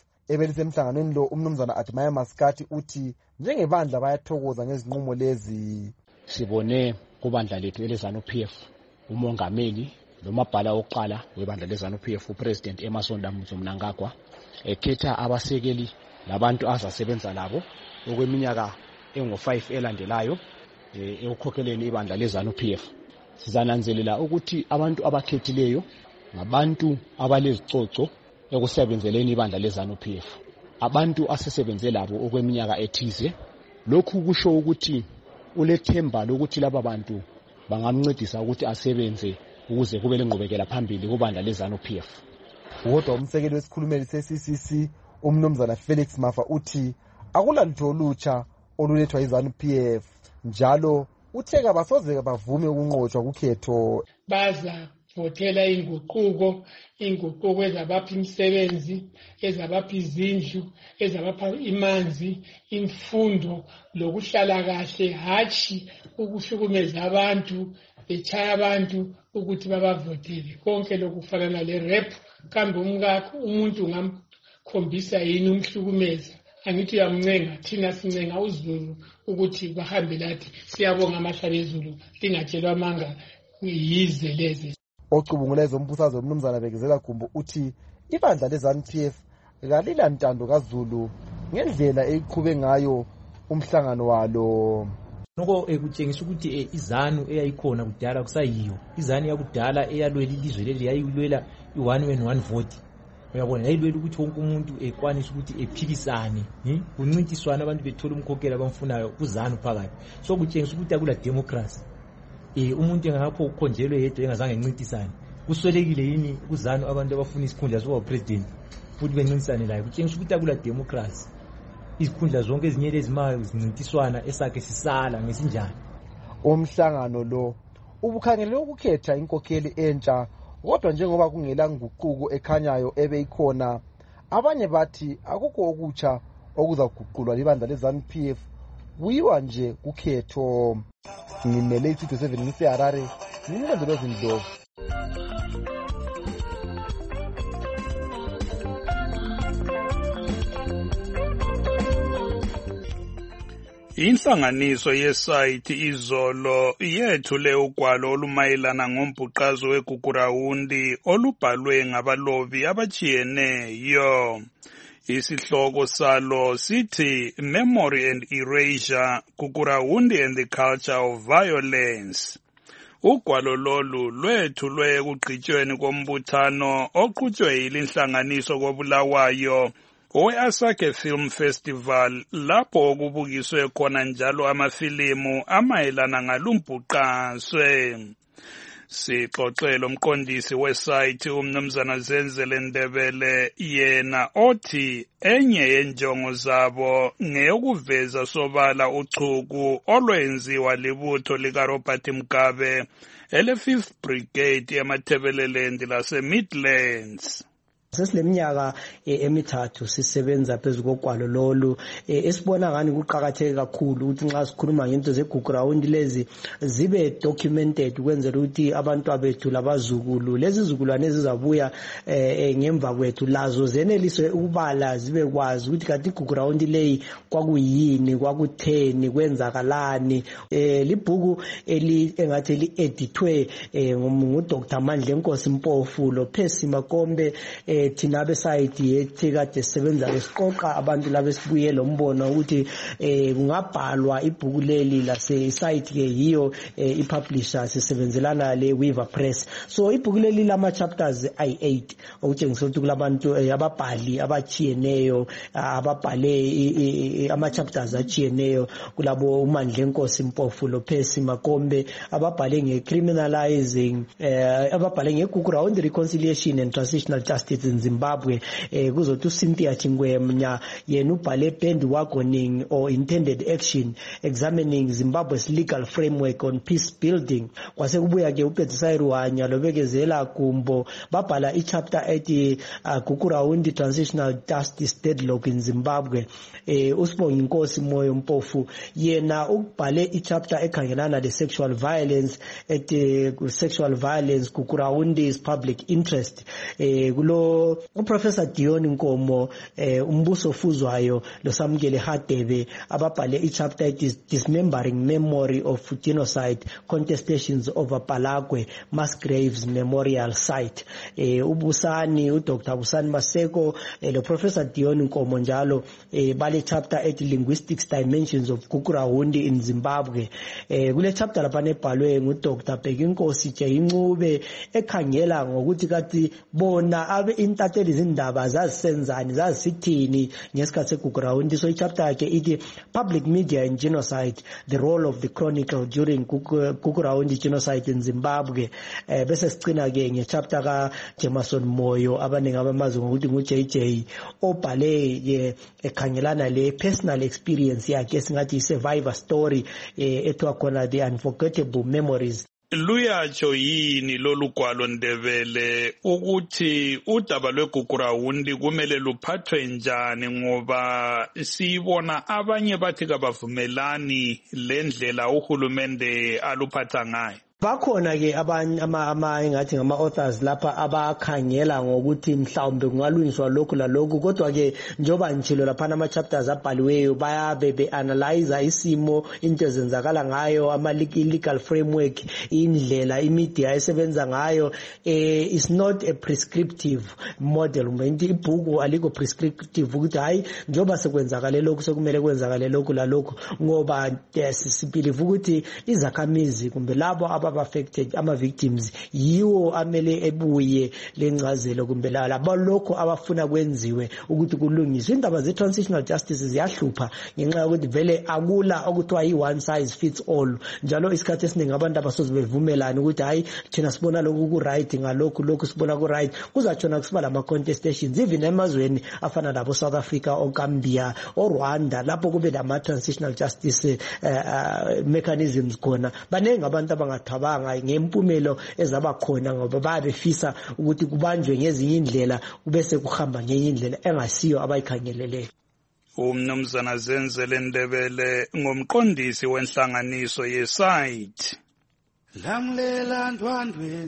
T: ebelisemhlanganweni lo umnumzana Admire Maskati uthi njengebandla bayathokoza ngezinqumo lezi.
E: sibone kubandla lethu eleZANU-PF umongameli nomabhala oqala webandla leZANU-PF uPresident Emmerson Mnangagwa ekhetha abasekeli labantu azasebenza labo okweminyaka engo5 elandelayo ekukhokheleni ibandla leZANU-PF. Sizananzelela ukuthi abantu abakhethileyo ngabantu abalezicoco ekusebenzeleni ibandla leZANU-PF, abantu asesebenze labo okweminyaka ethize. Lokhu kusho ukuthi ulethemba lokuthi laba bantu bangamncedisa ukuthi asebenze ukuze kube lenqubekela phambili kubandla leZANU-PF.
T: Kodwa umsekeli wesikhulumeli se-CCC umnumzana Felix Mafa uthi akulalutho olutsha olulethwa yiZANU-PF, njalo uthe kabasoze bavume ukunqotshwa kukhetho.
C: Baza votela inguquko ezabapha imisebenzi, ezabapha izindlu, ezabapha imanzi, imfundo lokuhlala kahle, hatshi ukuhlukumeza abantu, betshaya abantu ukuthi babavotele. Konke lokufana nale rep kambe umkakho umuntu ungamkhombisa yini umhlukumeza. Angithi uyamncenga, thina sincenga uZulu ukuthi bahambe lathi. Siyabonga amahlala ezulu lingatshelwa amanga yize lezi.
T: Ocubungula ezombusazwe umnumzana Bekezela Gumbo uthi ibandla leZANU-PF kalilantando kaZulu ngendlela eyiqhube ngayo umhlangano walo.
V: Noko kutshengisa ukuthi iZANU eyayikhona kudala kusayiyo. iZANU yakudala eyalwela ilizwe leli yayilwela i-one man one vote. Uyabona yayilwela ukuthi wonke umuntu ekwanisa ukuthi ephikisane, kuncintiswana abantu bethola umkhokheli abamfunayo kuZANU phakathi. So kutshengisa ukuthi akula democracy. Umuntu engapho ukhonjelwe yedwa engazange encintisane. Kuswelekile yini kuZANU abantu abafuna isikhundla sokuba president futhi bencintisane laye? Kutshengisa ukuthi akula democracy. Izikhundla zonke ezinyele ezimayo zincintiswana esakhe sisala ngesinjani.
T: Umhlangano lo ubukhangelele ukukhetha inkokheli entsha, kodwa njengoba kungela nguquko ekhanyayo ebeyikhona, abanye bathi akukho okutsha okuzaguqulwa libandla leZANU-PF, kuyiwa nje kukhetho. Ngimele iStudio 7 ngiseHarare, ngimlondolo Zindlovu.
D: Inhlanganiso yesayithi izolo yethule ugwalo olumayelana ngombhuqazo weGugurawundi olubhalwe ngabalobi abajiyeneyo. Isihloko salo sithi Memory and Erasure, Gugurawundi and the Culture of Violence. Ugwalo lolu lwethulwe ekugqityweni kombuthano oqhutshwe yilinhlanganiso koBulawayo owe-Asake Film Festival, lapho okubukiswe khona njalo amafilimu amayelana ngalumbhuqaswe. Sixoxele umqondisi wesayithi umnumzana Zenzele Ndebele, yena othi enye yenjongo zabo ngeyokuveza sobala uchuku olwenziwa libutho likaRobert Mugabe ele-5th Brigade emathebelelendi lase-Midlands.
R: Sesileminyaka emithathu sisebenza phezu kogwalo lolu, esibona ngani kuqhakatheke kakhulu ukuthi nxa sikhuluma ngento zeGugurawundi lezi zibe documented, ukwenzela ukuthi abantu abethu labazukulu lezi zizukulwane ezizabuya ngemva kwethu lazo zenelise ukubala, zibe kwazi ukuthi kanti iGugurawundi leyi kwakuyini, kwakutheni, kwenzakalani. Libhuku engathi li-edithwe nguDr. Mandla Nkosi Mpofu loPercy Makombe, thina besayithi yethi kade sisebenza esiqoqa abantu laba esibuye lo mbono ukuthi kungabhalwa ibhuku leli lasesayithi ke yiyo ipublisher sisebenzelana le-Weaver Press. So ibhuku leli lama chapters ayi-8 okutshengisa ukuthi kulabantu ababhali abachiyeneyo ababhale ama chapters achiyeneyo, kulabo uMandla Nkosi Mpofu loPercy Makombe ababhale nge-criminalizing, ababhale ngeGugurawundi reconciliation and transitional justice in Zimbabwe, kuzothi uCynthia Chingwenya yena ubhale bandwagoning or intended action examining Zimbabwe's legal framework on peace building. Kwase kubuya ke uPetisai Ruhanya loBekezela Gumbo babhala ichapter ethi Gugurawundi transitional justice deadlock in Zimbabwe. Usibonga Nkosi Moyo Mpofu yena ubhale ichapter ekhangelana le sexual violence ethi sexual violence Gugurawundi's public interest. Kulo uprofessor Dion Nkomo umbuso ofuzwayo lo Samkele Hadebe ababhale ichapter Dismembering Memory of Genocide Contestations over Palagwe Mass Graves Memorial Site. Ubusani uDr Busani Maseko lo Professor Dion Nkomo njalo bale chapter at Linguistics Dimensions of Gukurahundi in Zimbabwe. Kule chapter lapha nebhalwe nguDr Bhekinkosi Jayingcube ekhangela ngokuthi kathi bona abe intatheli izindaba zazisenzani zazisithini ngesikhathi segugurahundi. So ichapter yakhe ithi Public Media in Genocide, the Role of the Chronicle During Gugurahundi Genocide in Zimbabwe. Bese sicina ke ngechapter ka Jameson Moyo abaningi abamazi ngokuthi nguJJ obhale ekhangelana le personal experience yakhe esingathi survivor story ethiwa khona The Unforgettable Memories.
F: Luyatsho yini lolugwalo Ndebele ukuthi udaba lweGugurahundi kumele luphathwe njani, ngoba sibona abanye bathi kabavumelani lendlela uhulumende aluphatha ngayo?
R: Bakhona ke abanye engathi ngama authors lapha abakhangela ngokuthi mhlawumbe kungalungiswa lokhu lalokhu, kodwa ke njoba njilo lapha ama chapters abhaliweyo bayabe beanalyze isimo into ezenzakala ngayo, ama legal framework, indlela imedia esebenza ngayo. Is not a prescriptive model. Manje ibhuku aliko prescriptive ukuthi hayi njoba sekwenzakale lokhu sekumele kwenzakale lokhu lalokhu, ngoba sibelieve ukuthi izakhamizi kumbe labo affected ama victims yiwo amele ebuye lencazelo kumbe labo lokho abafuna kwenziwe ukuthi kulungiswe. Indaba ze transitional justice ziyahlupha ngenxa yokuthi vele akula okuthiwa yi one size fits all, njalo isikhathi esiningi abantu abasoze bevumelana ukuthi hayi thina sibona lokhu ku right ngalokhu sibona ku right, kuzatshona kusiba lama contestations even emazweni afana labo South Africa o Gambia o Rwanda lapho kube lama transitional justice mechanisms khona. Banenge abantu abangathaba ngempumelo ezaba khona ngoba babefisa ukuthi kubanjwe ngezinye indlela ubese kuhamba ngenye indlela engasiyo abayikhangeleleyo.
F: Umnumzana Zenzele Ndebele ngomqondisi wenhlanganiso yeSite.
H: Lamlela ndwandwe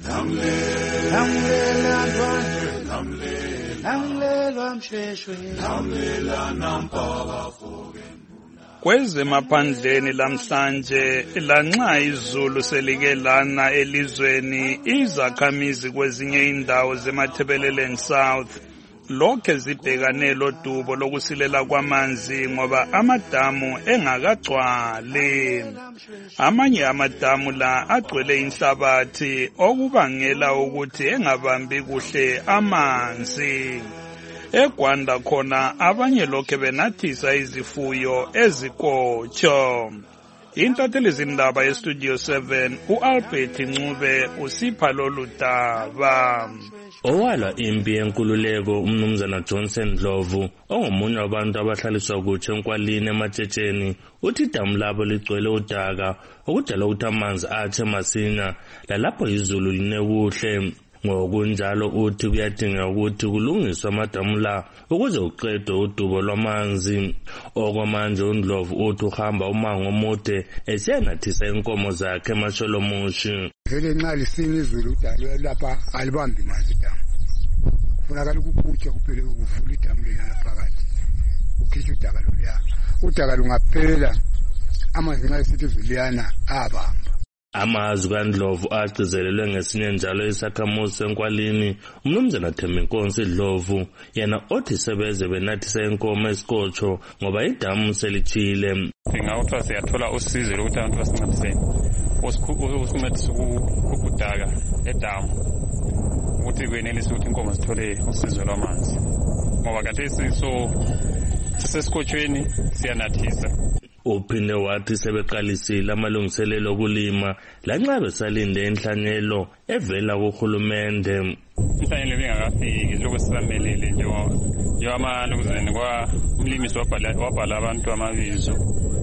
H: lamlela ndwandwe lamlela msheshwe lamlela nampaka foke.
F: Kwezemaphandleni lamhlanje lanxa izulu selike lana elizweni, izakhamizi kwezinye indawo zeMathebeleleni South lokhe zibhekane lodubo lokusilela kwamanzi ngoba amadamu engakagcwali. Amanye amadamu la agcwele inhlabathi okubangela ukuthi engabambi kuhle amanzi. EGwanda khona abanye lokhe benathisa izifuyo ezikotsho. Intatheli zindaba yeStudio 7 uAlbert Ncube usipha lolu daba.
W: Owala impi yenkululeko umnumzana Johnson Dlovu ongomunye wabantu abahlaliswa kutshe enkwalini ematshetshen uthi idamu labo ligcwele udaka okudala ukuthi amanzi athe masinya lalapho izulu line kuhle. Ngokunjalo uthi kuyadinga ukuthi kulungiswe amadamu la ukuze uqedwe udubo lwamanzi. Okwamanje uNdlovu uthi uhamba umango omude esenathisa inkomo zakhe eMasholomushi.
X: Vele nxa lisina izulu udalwe lapha alibambi manzi damu. Kufunakala ukukutya kuphela ukuvula idamu lena phakathi. Ukhishwe udaka loluya. Udaka lungaphela amanzi nxa esithi izuliyana abamba.
W: Amazwi kaNdlovu agcizelelwe ngesinye njalo isakhamuzi senkwalini umnumzana Thembinkosi Dlovu yena othi sebeze benathisa inkomo esikotsho ngoba idamu selithile.
Y: Singawuthi siyathola usizo lokuthi abantu basincediseni usincedise ukudaka edamu ukuthi kwenelise ukuthi inkomo zithole usizo lwamanzi ngoba kade sisesikotshweni siyanathisa.
W: Uphinde wathi sebeqalisile amalungiselelo okulima lanxa besalinde inhlanyelo evela kuhulumende.
Y: Inhlanyelo bingakafiki lokho sisamelele njengamalungiselelo kwa umlimisi wabhala abantu amabizo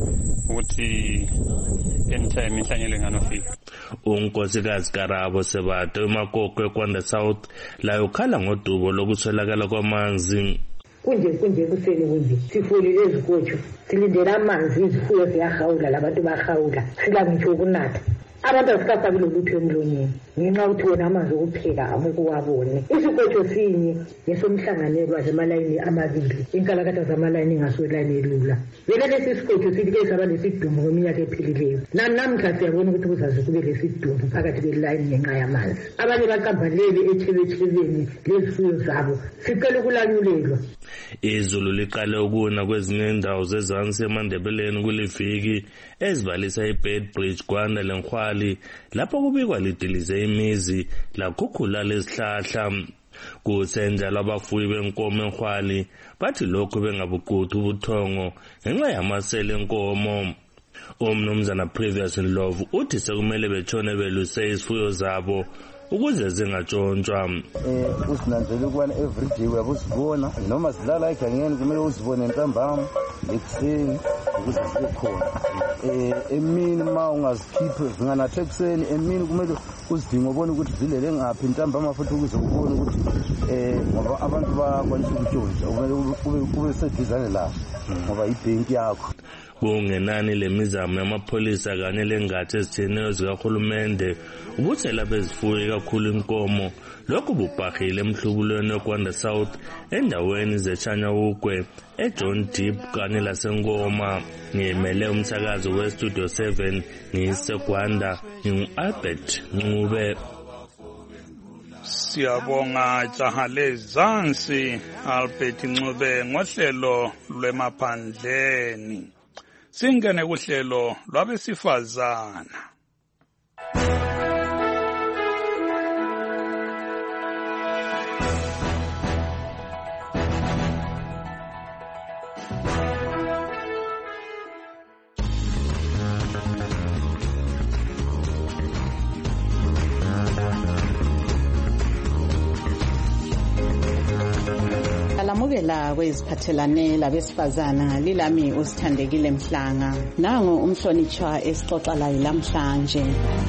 Y: ukuthi anytime inhlanyelo inganofika.
W: Unkosikazi Karabo Sebato eMakoko eGwanda South la ukhala ngodubo lokuswelakala kwamanzi.
Z: Kunje kuseni kunje sifulile ezikotsho silindela amanzi izifuyo ziyahawula labantu bahawula sila ngitsho ukunatha abantu asikafakile lutho emlonyeni ngenxa yokuthi wona amanzi okupheka amuke uwabone. Isigotsho sinye ngesomhlanganelwa zemalayini amabili inkalakatha zamalayini ingaswelayini elula. Vele lesi sigotsho silike saba lesidumo kweminyaka ephilileyo. Namhla siyabona ukuthi kuzaze kube lesidumo phakathi kwelayini ngenxa yamanzi. Abanye baqambalele echebechebeni lezifuyo zabo. Sicela ukulanyulelwa.
W: Izulu liqale ukuna kwezinye indawo zezansi eMandebeleni kuliviki ezibalisa iBedbridge, Gwanda leNkhwali lapho kubikwa lidilize imizi lakhukhula lezihlahla. Kusenjalo abafuyi benkomo eNkhwali bathi lokhu bengabuquthu ubuthongo ngenxa yamasele enkomo. Umnumzana Previous Ndlovu uthi sekumele betshone beluse izifuyo zabo ukuze zingatshontshwa.
B: Usinanzele ukubana everyday uyabuzibona noma sidlala egangeni kumele uzibone ntambama ekuseni ukuze zibe khona. Emini ma ungazikhiphi zinganathe ekuseni, emini kumele uzidinga ubone ukuthi zilele ngaphi ntambama futhi ukuze ubone ukuthi ngoba abantu bakwanisa ukutshontsha kumele ube sedizane lapho ngoba ibhenki yakho.
W: Kungenani lemizamo yamapholisa kanye lengathi ezitshiyeneyo zikahulumende ubuthela bezifuyo kakhulu inkomo lokhu bubhahile emhlubulweni weGwanda South endaweni zeChanyawugwe, eJohn Deep kanye laseNgoma. Ngimele umsakazo weStudio 7 ngiseGwanda ngingu-Albert Ncube.
F: Siyabonga jaha lezansi Albert Ncube ngohlelo lwemaphandleni. Singene kuhlelo lwabesifazana.
Q: Lamukela kweziphathelane labesifazana lilami usithandekile Mhlanga. Nangu umhlonitshwa esixoxa laye namhlanje.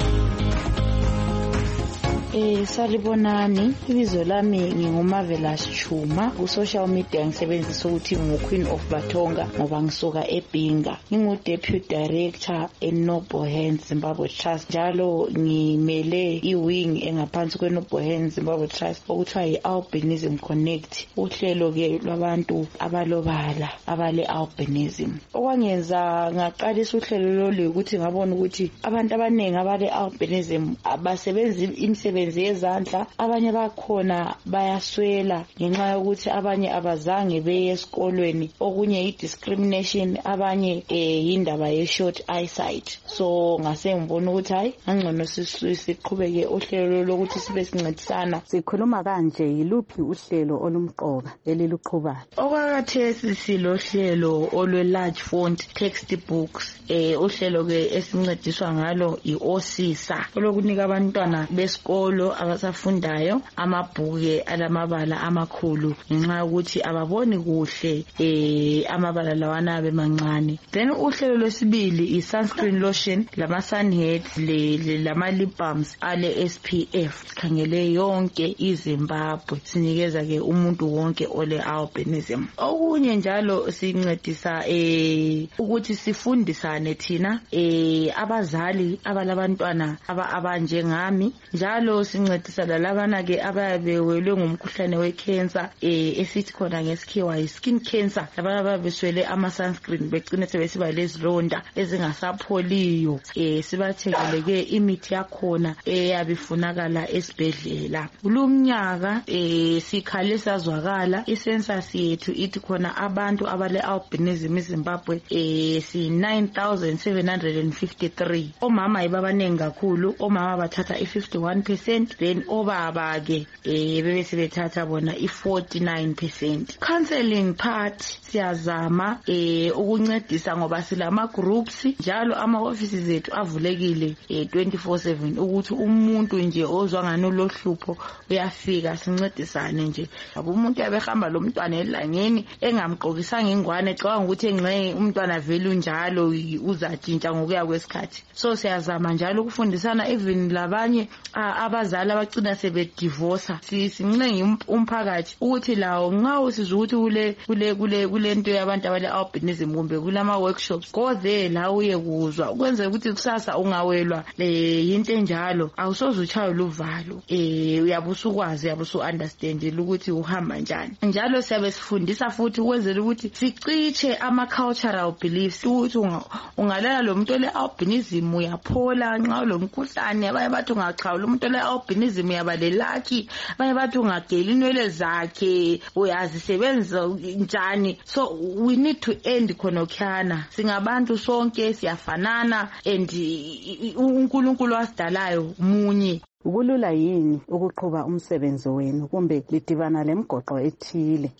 I: Salibonani, ibizo lami ngingumavela Chuma. Ku social media ngisebenzisa ukuthi ngu-Queen of Batonga ngoba ngisuka eBinga. Ngingu-Deputy Director eNoble Hands Zimbabwe Trust. Njalo ngimele iwing engaphansi kweNoble Hands Zimbabwe Trust okuthiwa yi-Albinism Connect. Uhlelo ke lwabantu abalobala abale-albinism. Okwangenza ngaqalisa uhlelo lolu ukuthi ngabona ukuthi abantu abaningi abale-albinism abasebenzi imisebenzi yezandla, abanye bakhona bayaswela ngenxa yokuthi abanye abazange beye esikolweni, okunye i-discrimination, abanye indaba ye-short eyesight. So ngase ngibona ukuthi hayi angcono siqhubeke uhlelo lokuthi sibe sincedisana.
Q: Sikhuluma kanje yiluphi uhlelo olumqoka eliluqhubayo?
I: Okwakhathesi silohlelo olwe-large font textbooks. Uhlelo ke esincediswa ngalo i-OSISA olokunika abantwana besikolo abasafundayo amabhuku alamabala amakhulu ngenxa yokuthi ababoni kuhle amabala lawana abe mancane. Then uhlelo lwesibili i-sunscreen lotion, lama-sunhead lama-lip balms ale SPF. Khangele yonke iZimbabwe, sinikeza ke umuntu wonke ole-albinism. Okunye njalo sincedisa ukuthi sifundisane thina abazali abalabantwana abanjengami, njalo sincedisa lalabana ke ababewelwe ngumkhuhlane wecancer esithi khona ngesikhiwa yi-skin cancer, labana ababeswele ama-sunscreen begcine sebesiba lezilonda ezingasapholiyo. Sibathekele ke imithi yakhona eyabifunakala esibhedlela. Kulumnyaka sikhale sazwakala i-census yethu ithi khona abantu abale-albinism eZimbabwe si-9,753. Omama ibabanengi kakhulu, omama bathatha i-51%, then obaba ke bebese bethatha bona i-49%. Counseling part siyazama ukuncedisa ngoba silama groups, njalo ama-offices ethu avulekile 24/7 ukuthi umuntu nje ozwa ngani lohlupho uyafika sincedisane nje. Umuntu abehamba lo mntwana elangeni engamqokisanga ingwane ecabanga ukuthi engxe umntwana vele njalo uzatshintsha ngokuya kwesikhathi. So siyazama njalo ukufundisana even labanye abazali abagcina sebedivorce sincenga umphakathi ukuthi lawo nxa usizwa ukuthi kule nto yabantu abale albinism kumbe kulama workshops go there la uye kuzwa ukwenzela ukuthi kusasa ungawelwa yinto enjalo awusoze uchawe luvalo uyabusukwazi yabusu understand ukuthi uhamba njani njalo siyabe sifundisa futhi ukwenzela ukuthi siciche ama cultural beliefs ukuthi ungalala lo muntu ole albinism uyaphola nxa lo mkhuhlane abanye bathi ungachawa lo muntu ole albinism uyabalelaki abanye bathi ungagela inwele zakhe uyazisebenza njani so we need to end khonokhana singabantu sonke siyafanana and uNkulunkulu wasidalayo munye
Q: Kulula yini ukuqhuba umsebenzi wenu kumbe lidibana lemgoqo ethile?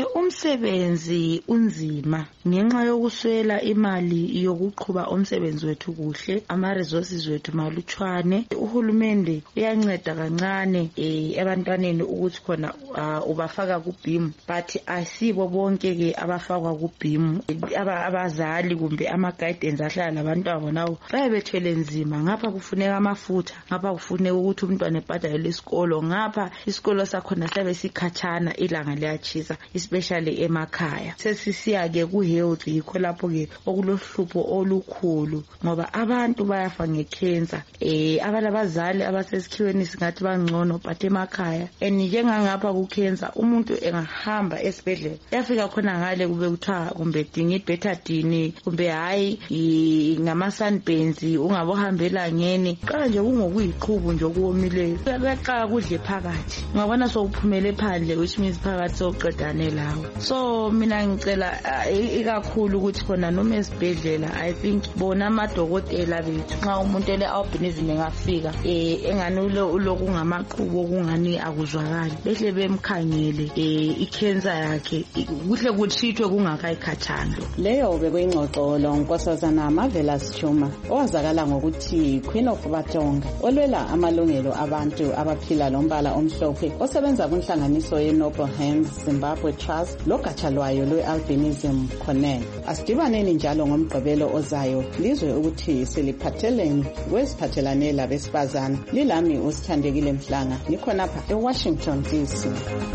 I: Umsebenzi unzima ngenxa yokuswela imali yokuqhuba umsebenzi wethu kuhle ama resources wethu malutshwane uhulumende uyanceda kancane ebantwaneni ukuthi khona ubafaka ku BEAM but asibo bonke ke abafakwa ku BEAM abazali kumbe ama guidance ahlala labantwana bonawo bayebethwele nzima ngapha kufuneka amafutha ngapha kufuneka ukuthi umntwana ebhadale isikolo ngapha isikolo sakhona sabe sikhatshana ilanga liyachisa especially emakhaya sesisiya ke ku health yikho lapho ke okulohlupho olukhulu ngoba abantu bayafa ngecancer abalabazali abasesikhiweni singathi bangcono but emakhaya njengangapha ku cancer umuntu engahamba esibhedlela yafika khona ngale kube kuthiwa kumbe dinga ibetadine kumbe hayi ngama sunburns ungabohambela ngene qala nje kungokuyiqhubu nje okuwomileyo beqala kudle phakathi ngabona sokuphumele phandle which means phakathi soqedane lawo so mina ngicela ikakhulu ukuthi khona noma esibhedlela I think bona amadokotela bethu nxa umuntu ele albinism engafika engani uloku ngamaqhubu okungani akuzwakali behle bemkhangele icancer yakhe kuhle kuthithwe kungakayikhathana
Q: leyo bekuyingxoxo lonkosazana Marvelous Chuma owazakala ngokuthi Queen of Batonga olwela amalungelo abantu abaphila lombala omhlophe osebenza kunhlanganiso yeNoble Hands Zimbabwe Trust logatsha lwayo lwe-albinism Connect. Asidibaneni njalo ngomgqibelo ozayo lizwe ukuthi siliphatheleni kweziphathelane labesifazana. Lilami uSithandekile Mhlanga nikhonapha eWashington DC.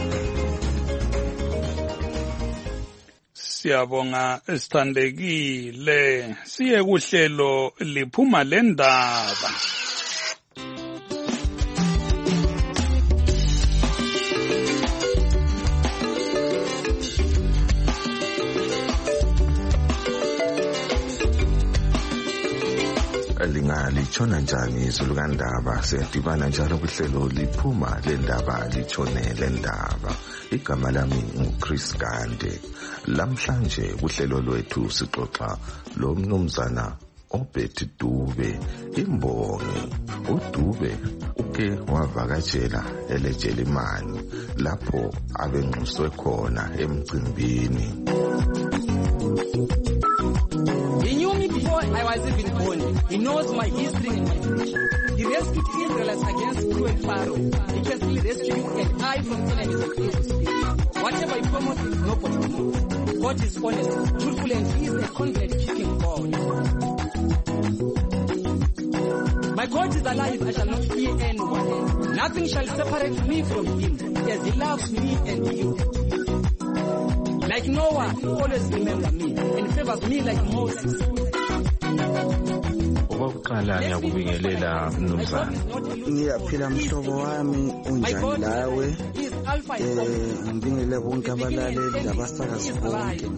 F: Siyabonga Sithandekile. Siye kuhlelo liphuma lendaba.
J: Litshona njani izulu kandaba siyadibana njalo kuhlelo liphuma lendaba litshone lendaba igama lami nguChris Gande lamhlanje kuhlelo lwethu sixoxa lo mnumzana Obert Dube imbongi uDube uke wavakatshela eleJelimani lapho abenxuswe khona emcimbini.
K: He knew me before I was even born. He knows my history and my future. He rescued Israelites against cruel Pharaoh. He can still rescue you and I from enemies of evil spirits. Whatever he promised is not possible. God is honest, truthful, and he is a covenant-keeping God. My God is alive, I shall not fear anyone. Nothing shall separate me from him, as he loves me and you. Like Noah, he always remembers me and favors me like Moses.
J: Okokuqala ngiyakubingelela mnumzana.
H: Ngiyaphila mhlobo wami unjani lawe? Ngibingelela bonke abalaleli labasakazi bonke.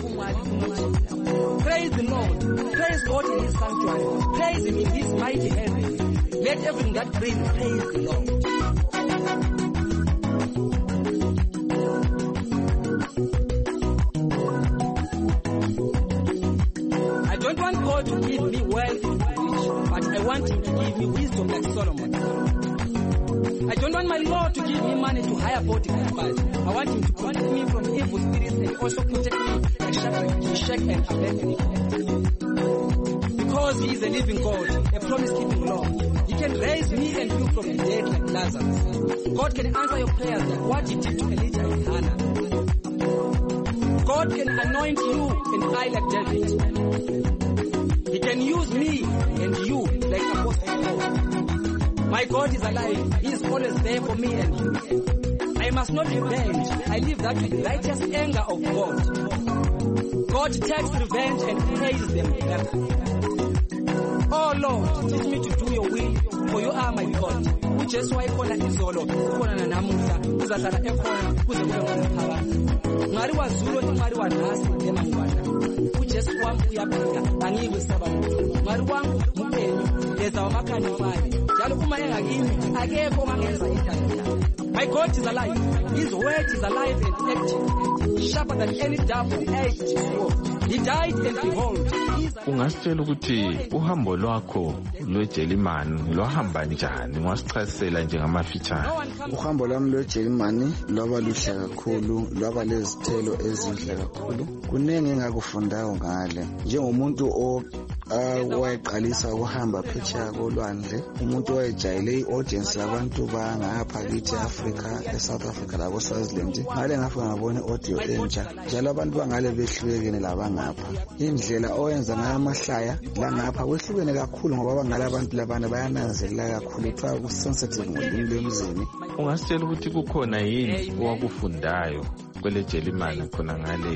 K: Praise the Lord. Praise God in his sanctuary. Praise him in his mighty heavens. Let everything that breathes praise the Lord. I don't want God to give me wealth and rich, but I want him to give me wisdom like Solomon. I don't want my Lord to give me money to hire bodyguards, but I want him to protect me from evil spirits and also protect me like Shadrach, Meshach, and Abednego. Because he is a living God, a promise-keeping Lord. He can raise me and you from the dead like Lazarus. God can answer your prayers like what he did to Elijah and Hannah. God can anoint you and I like David. He can use me and you like Apostle Paul. My God is alive. He is always there for me and you. I must not revenge. I live that with the righteous anger of God. God takes revenge and pays them back. Oh Lord, teach me to do your will, for you are my God. Ujesu wayikhona izolo, ukhona nanamuhla, uzahlala ekhona kuze kube ngonaphakade. Ngari wazulu ngari wanasi emangwana. Ujesu wami uyaphila, angikwesaba muntu. Ngari wami muphenyo, leza wamakhanya wami. Njalo uma engakimi, akekho ongangenza ithanda. My God is alive. His word is alive and active, sharper than any double-edged sword. He died and behold.
J: Ungasitshela ukuthi uhambo lwakho lweJelimani lwahamba njani? Ngasichasisela njengamafitshane.
H: Uhambo lwami lweJelimani lwaba luhle kakhulu, lwaba lezithelo ezinhle kakhulu. Kuningi engakufundayo ngale. Njengomuntu wayeqalisa ukuhamba phetsheya kolwandle, umuntu wayejayele i-audience yabantu bangapha kithi Africa, eSouth Africa labo Swaziland. Ngale ngafika ngabona audio entsha, njalo abantu bangale behlukene labangapha. Indlela oyenza ngayo amahlaya la ngapha wehlukene kakhulu ngoba bangala abantu labana bayananzelela kakhulu kuthiwa ku-sensitive ngolimi lwemzini.
J: Ungasitshela ukuthi kukhona yini owakufundayo kweleJelimani khona ngale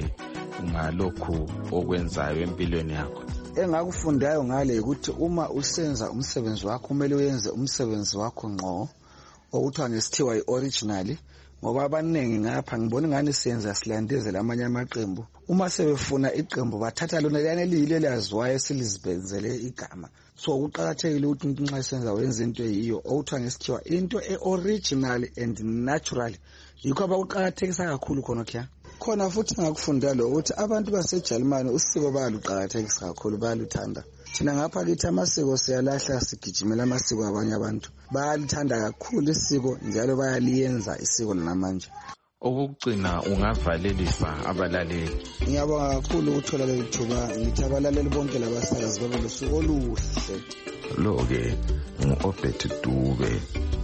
J: ngalokhu okwenzayo empilweni yakho?
H: Engakufundayo ngale ukuthi uma usenza umsebenzi wakho kumele uyenze umsebenzi wakho ngqo, okuthiwa ngesithiwa i-original, ngoba abaningi ngapha ngibona ngani siyenza silandezela amanye amaqembu. Uma sebefuna iqembu bathatha lona liyane liyilo laziwayo silizibenzele igama. So kuqakathekile ukuthi umuntu nxa esenza wenza into eyiyo, okuthiwa ngesikhiwa into e-original and natural. Yikho abakuqakathekisa kakhulu khona kya. Khona futhi ngakufunda lo ukuthi abantu baseJalimani usiko bayaluqakathekisa kakhulu, bayaluthanda. Thina ngapha kithi amasiko siyalahla, sigijimela amasiko abanye abantu. Bayalithanda kakhulu isiko njalo bayaliyenza isiko namanje.
J: Okugcina ungavalelisa abalaleli.
H: Ngiyabonga kakhulu ukuthola leli thuba, ngithi abalaleli bonke labasakazi babe losuku oluhle.
J: Lo-ke ngu-Obed Dube,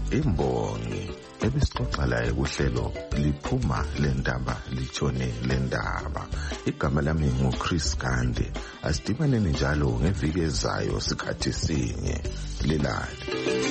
J: imbongi ebisixoxa laye kuhlelo liphuma lendaba litshone lendaba. Igama lami nguChris Gande. Asidibaneni njalo ngeviki ezayo sikhathi sinye. Lilale.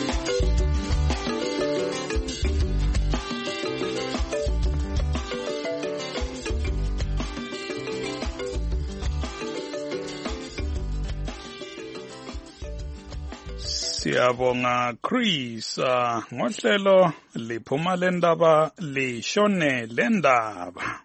F: Siyabonga Chris ngohlelo liphuma lendaba lishone lendaba.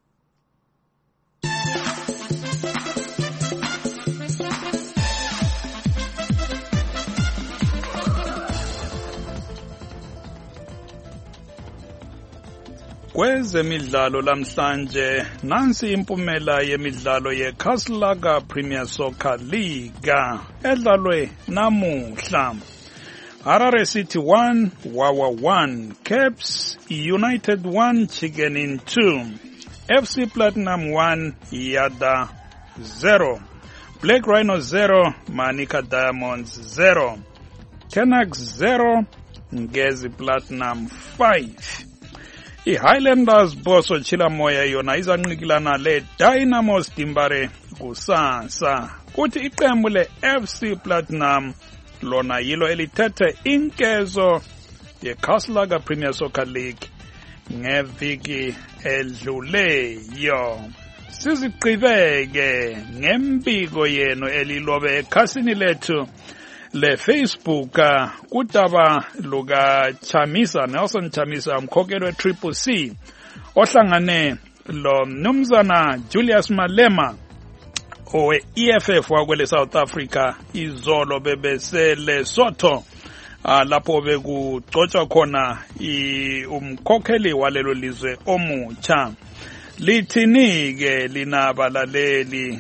F: Kwezemidlalo lamhlanje nansi impumela yemidlalo yeKaslaga Premier Soccer League edlalwe namuhla. Harare City 1, Wawa 1, Caps United 1, Chigenin 2, FC Platinum 1, Yada 0, Black Rhino 0, Manika Diamonds 0, Tenax 0, Ngezi Platinum 5. I-Highlanders Boso Chilamoya yona izanqikilana le-Dynamo Stimbare kusasa. Kuthi iqembu le-FC Platinum lona yilo elithethe inkezo yeKaslaga Premier Soccer League ngeviki edluleyo. Siziqhibeke ngempiko yenu elilobe ekhasini lethu le-Facebook kudaba luka Chamisa, Nelson Chamisa, umkhokheli we-Triple C, ohlangane lo mnumzana Julius Malema owe-EFF wakwele South Africa izolo bebese Lesotho, lapho bekuxoxa khona umkhokheli walelo lizwe omutsha. Lithini-ke linabalaleli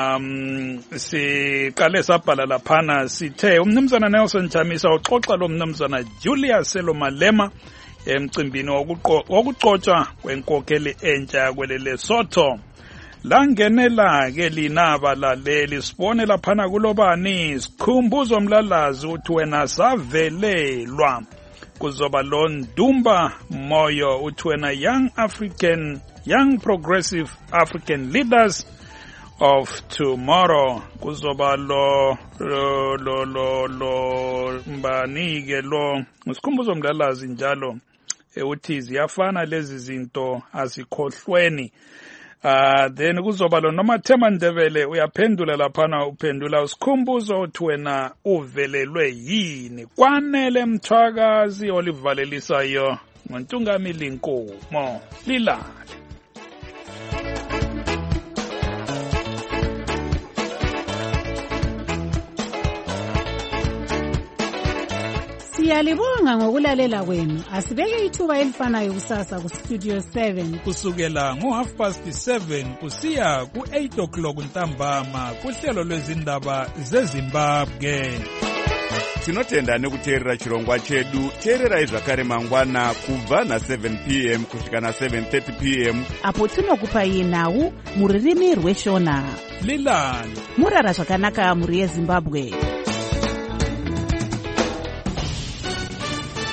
F: siqale sabhala laphana sithe umnumzana Nelson Chamisa uxoxa lo mnumzana Julius Malema emcimbini wokuxoxa kwenkokheli entsha yakwele Lesotho. Langenela-ke linabalaleli sibone laphana kulobani sikhumbuzo mlalazi uthi wena savelelwa kuzoba lo Ndumba Moyo uthi wena Young Progressive African Leaders of tomorrow. Kuzoba lo mbanike lo ngisikhumbuzo mdalazi njalo uthi ziyafana lezi zinto azikhohlweni. Then kuzoba lo Nomathema Ndebele uyaphendula laphana uphendula usikhumbuzo uthi wena uvelelwe yini. Kwanele Mthwakazi olivalelisayo ngoNtungamili Nkomo lilale.
A: Siyalibonga ngokulalela kwenu. Asibeke ithuba elifanayo kusasa ku Studio 7
F: kusukela ngo7:30 kusiya ku8 ntambama kuhlelo lwezindaba zeZimbabwe.
L: Tinotenda nekuteerera chirongwa chedu. Teererai zvakare mangwana kubva na7 p.m. kusvika na7:30 p.m.
A: apo tinokupai nhau muririmi rweshona.
F: Lilani
A: murara zvakanaka muri yeZimbabwe.